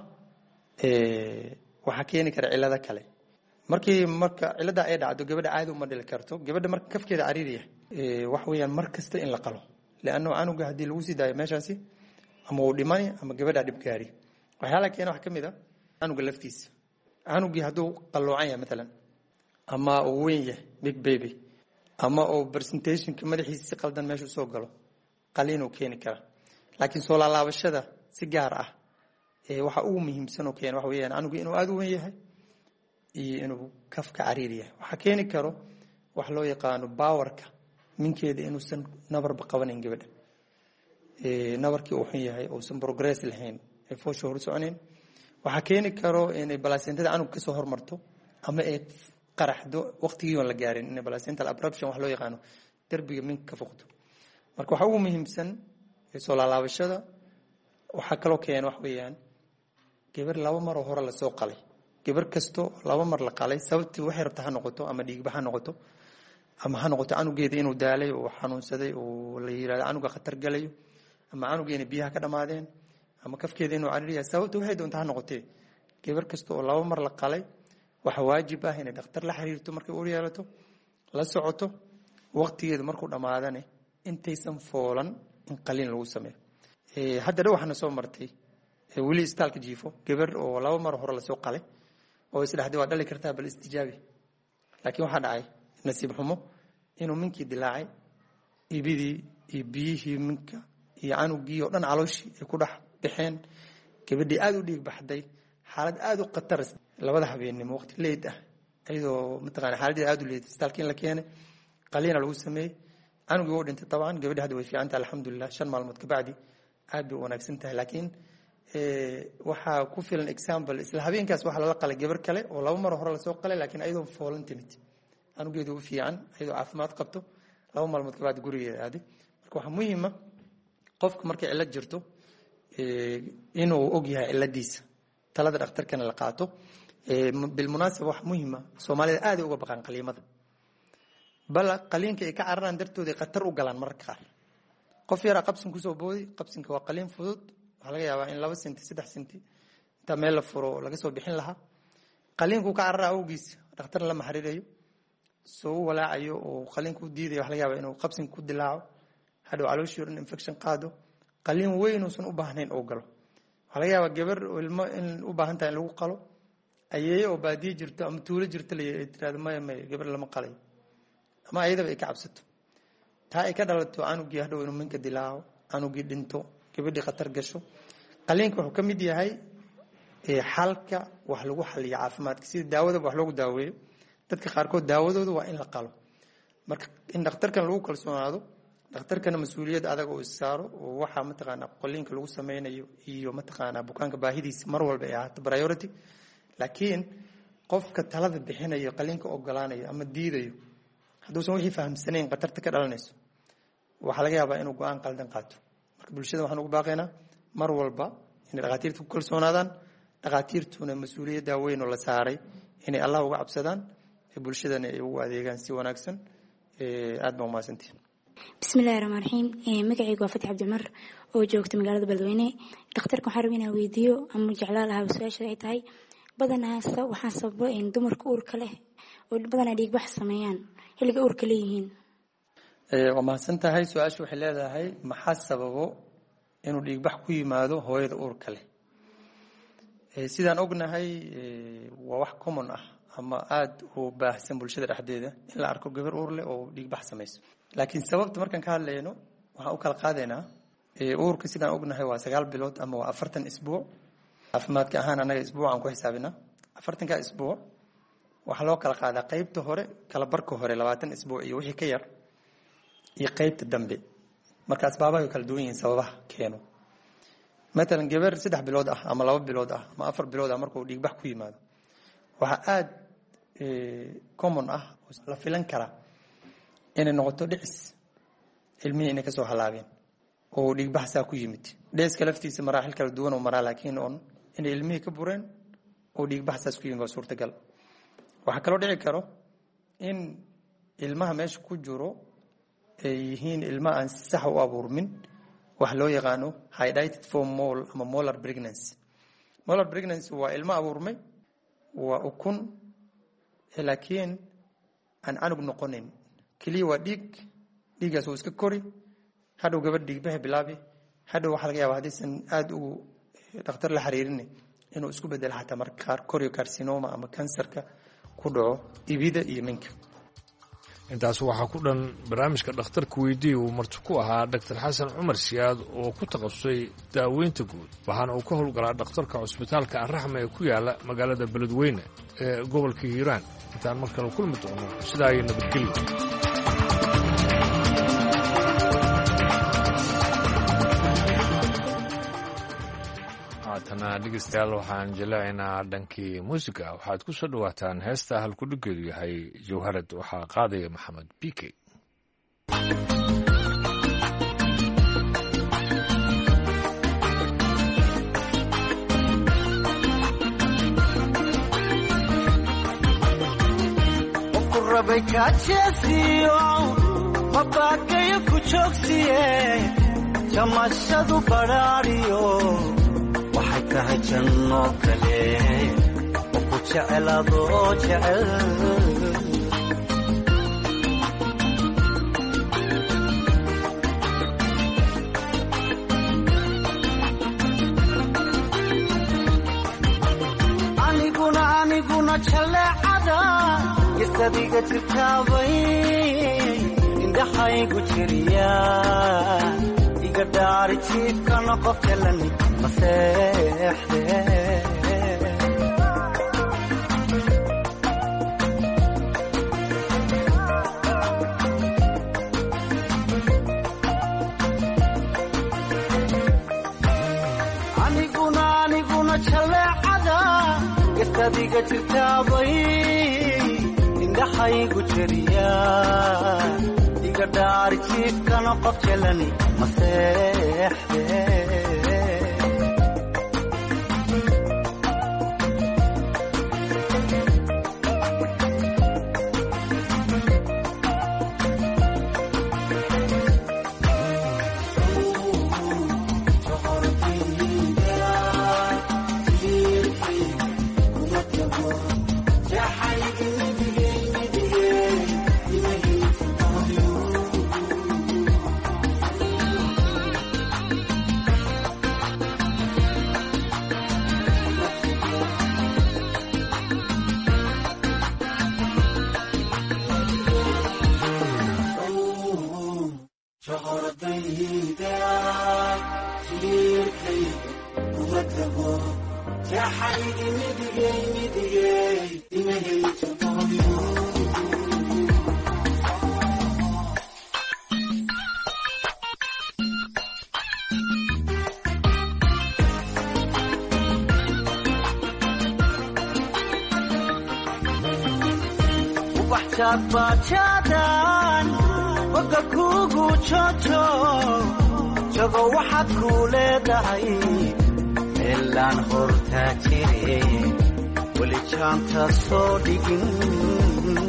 waxa keeni kara cilado kale. marka cilada ay dhacdo gabadha caadi uma dhili karto. gabadha marka kafkeeda cariiri yahay wax weeyaan mar kasta in la qalo laano canuga hadii lagu sii daayo meeshaasi ama uu dhimay ama gabadha dhib gaari. waxyaala keena wax kamid ah canuga laftiisa. canugii haduu qaloocan yahay mesela ama uu weyn yahay big baby ama oo presentation ka madaxiisa si qaldan meesha soo galo qaliin uu keeni kara. laakiin soo laabashada si gaar ah waxa ugu muhiimsan oo keen wax weeyaan canuga inuu aad u weyn yahay iyo inuu kafka cariiri yahay. waxa keeni karo wax loo yaqaano powerka minkeeda inuusan nabarba qabanin gabadha. nabarkii uu xun yahay oo san progress lahayn ee foosho hor soconayn. waxa keeni karo inay placentada canuga kasoo hormarto ama ay qaraxdo waqtigii oo la gaarin inay placental abruption wax loo yaqaano darbiga minka ka foqdo. marka waxa ugu muhiimsan soo laabashada waxa kaloo keen wax weeyaan gabar laba mar oo hore la soo qalay. gabar kasto laba mar la qalay sababtii waxay rabtaa ha noqoto ama dhiig bax ha noqoto ama ha noqoto canugeeda inuu daalay oo xanuunsaday oo la yiraahdo canuga khatar galayo ama canugeena biyaha ka dhamaadeen ama kafkeeda inuu cariiriyo sababtu waxay doontaa ha noqotee gabar kasto oo laba mar la qalay waxa waajib ah inay dhakhtar la xiriirto markay u yeelato la socoto waqtigeedu markuu dhamaadane intaysan foolan in qaliin lagu sameeyo. hadda waxana soo martay wili istaalka jiifo gabar oo laba mar hore la soo qalay oo isdhaxday waa dhali kartaa bal istijaabi. laakiin waxa dhacay nasiib xumo inuu minkii dilaacay ibidii iyo biyihii minka iyo canugii oo dhan calooshii ay ku dhex baxeen. gabadhii aad u dhiig baxday xaalad aad u khatar labada habeenimo waqti leed ah ayadoo mataqaan xaaladii aad u leed istaalkiin la keenay qaliina lagu sameeyay. canugii uu dhintay tabaan gabadhii hadda way fiican tahay alxamdulillah 5 maalmood ka bacdi aad bay wanaagsan tahay. laakiin waxa ku filan example isla habeenkaas waxa la qalay gabar kale oo laba mar hore la soo qalay laakiin ayadoo foolan timid canugeedu u fiican ayadoo caafimaad qabto 2 maalmood ka bacdi gurigeeda aaday. marka waxa muhiim ah qofka markay cilad jirto inuu og yahay ciladiisa talada dhakhtarkana la qaato. bil munaasaba wax muhiim ah Soomaalida aad uga baqaan qaliimada bal qaliinka ay ka cararaan dartooda khatar u galaan marka qaar. qof yara qabsan ku soo boodi qabsanka waa qaliin fudud waxa laga yaabaa in 2 senti 3 senti inta meel la furo laga soo bixin lahaa. qaliinku ka carara awgiis dhakhtar la maxariirayo soo walaacayo oo qaliinku diiday waxa laga yaabaa inuu qabsan ku dilaaco hadhow calooshii infection qaado qaliin weyn oo san u baahnayn oo galo. waxa laga yaabaa gabar ilmo in u baahan tahay in lagu qalo ayay oo baadiye jirto ama tuulo jirto la yiraahdo ma gabar lama qalay ama ayadaba ay ka cabsato taa ay ka dhalato canugii hadhow inuu minka dilaaco canugii dhinto gabadhii khatar gasho. qaliinka wuxuu ka mid yahay xalka wax lagu xaliyo caafimaadka sida daawada wax loogu daaweeyo. dadka qaarkood daawadoodu waa in la qalo. marka in dhakhtarkan lagu kalsoonaado dhakhtarkana mas'uuliyad adag oo saaro oo waxa mataqaana qaliinka lagu sameynayo iyo mataqaana bukaanka baahidiisa mar walba ay ahaato priority. laakiin qofka talada bixinayo qaliinka ogolaanayo ama diidayo haduusan wixii fahamsanayn qatarta ka dhalanayso waxa laga yaabaa inuu go'aan qaldan qaato. marka bulshada waxaan ugu baaqaynaa mar walba in dhaqaatiirtu ku kalsoonaadaan. dhaqaatiirtuna mas'uuliyadda weyn oo la saaray inay Allah uga cabsadaan ee bulshadana ay ugu adeegaan si wanaagsan. aad baan maasantiin.
bismillahir rahmaanir rahiim. magacaygu waa Fatix Cabdimar oo joogta magaalada Beledweyne. dhakhtarka waxaan rabaa inaan weydiiyo ama jeclaan lahaa su'aasha ay tahay badanaa waxaan sababo in dumarka uurka leh oo badanaa dhiig bax sameeyaan xilliga uurka leeyihiin.
waa mahadsan tahay. su'aashu waxay leedahay maxaa sababo inuu dhiig bax ku yimaado hooyada uurka leh. sidaan ognahay waa wax common ah ama aad u baahsan bulshada dhexdeeda in la arko gabar uur leh oo dhiig bax sameeyso. laakiin sababta markaan ka hadlayno waxaan u kala qaadaynaa uurka sidaan ognahay waa 9 bilood ama waa 40 isbuuc caafimaadka ahaan anaga isbuucan ku xisaabina 40ka isbuuc waxa loo kala qaadaa qaybta hore kala barka hore 20 isbuuc iyo wixii ka yar iyo qaybta dambe marka asbaabaha kala duwan yihiin sababaha keeno مثلا gabar 3 bilood ah ama 2 bilood ah ama 4 bilood ah markuu dhiig bax ku yimaado waxa aad common ah oo la filan kara inay noqoto dhicis ilmihi inay ka soo halaabeen oo dhiig bax saa ku yimid dhiska laftiisa maraaxil kala duwan oo maraa laakiin in ilmihi ka bureen oo dhiig bax saas ku yimid waa suurtagal waxa kale oo dhici karo in ilmaha meesha ku jiro ay yihiin ilma aan sax u abuurmin wax loo yaqaano hydatid form mole ama molar pregnancy. Molar pregnancy waa ilma abuurmay waa ukun laakiin aan anug noqonin kaliya waa dhiigaas uu iska kori hadhow gabadh dhiig baa bilaabi hadhow waxa laga yaabaa hadiisan aad u dhakhtar la xiriirin inuu isku bedelo xataa marka choriocarcinoma ama kansarka ku dhaco ibida iyo minka.
intaas waxaa ku dhan barnaamijka dhakhtarka weydii uu marti ku ahaa Dr. Xasan Cumar Siyaad oo ku takhasusay daaweynta guud waxaana uu ka howlgalaa dhakhtarka cusbitaalka Ar-Raxma ee ku yaala magaalada Beledweyne ee gobolka Hiiraan intaan mar kale kulmi doono sidaa ay nabadgelyo haatana dhegeystayaal waxaan jeclaynaa dhankii muusiga waxaad ku soo dhawaataan heesta halkudhigeedu yahay jawharad waxaa qaadaya maxamed bike
rabay kaajesiyo mabakayo ku joogsiye jamashadu baraariyo waxay tahay janno kale oo ku jecelaadoo jecel aniguna jaleecada isadiga jirtaabay indhaxaygu jiriya iga dhaari jiifkana qof kalani maseexde aniguna jaleecada isadiga jirtaabay indhaxaygu jiriya iga dhaari jiifkana qof jalani maseexde bajadan boga kugu jojo jogo waxaad ku leedahay meelaan hortaa jire weli jaanta soo dhigin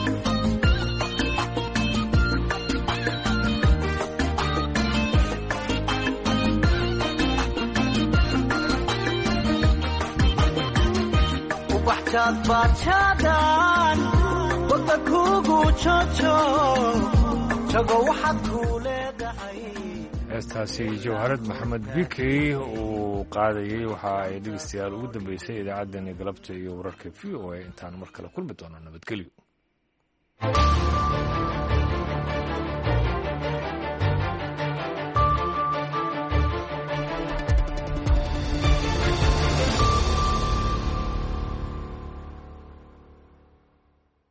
ubaxjaad bajadan boga kugu jojo jogo waxaad ku leedahay
heestaasi jawharad maxamed bikey uu qaadayay waxa ay dhegeystayaal ugu dambeysay idaacaddani galabta iyo wararka VOA intaan mar kale kulmi doono nabadgelyo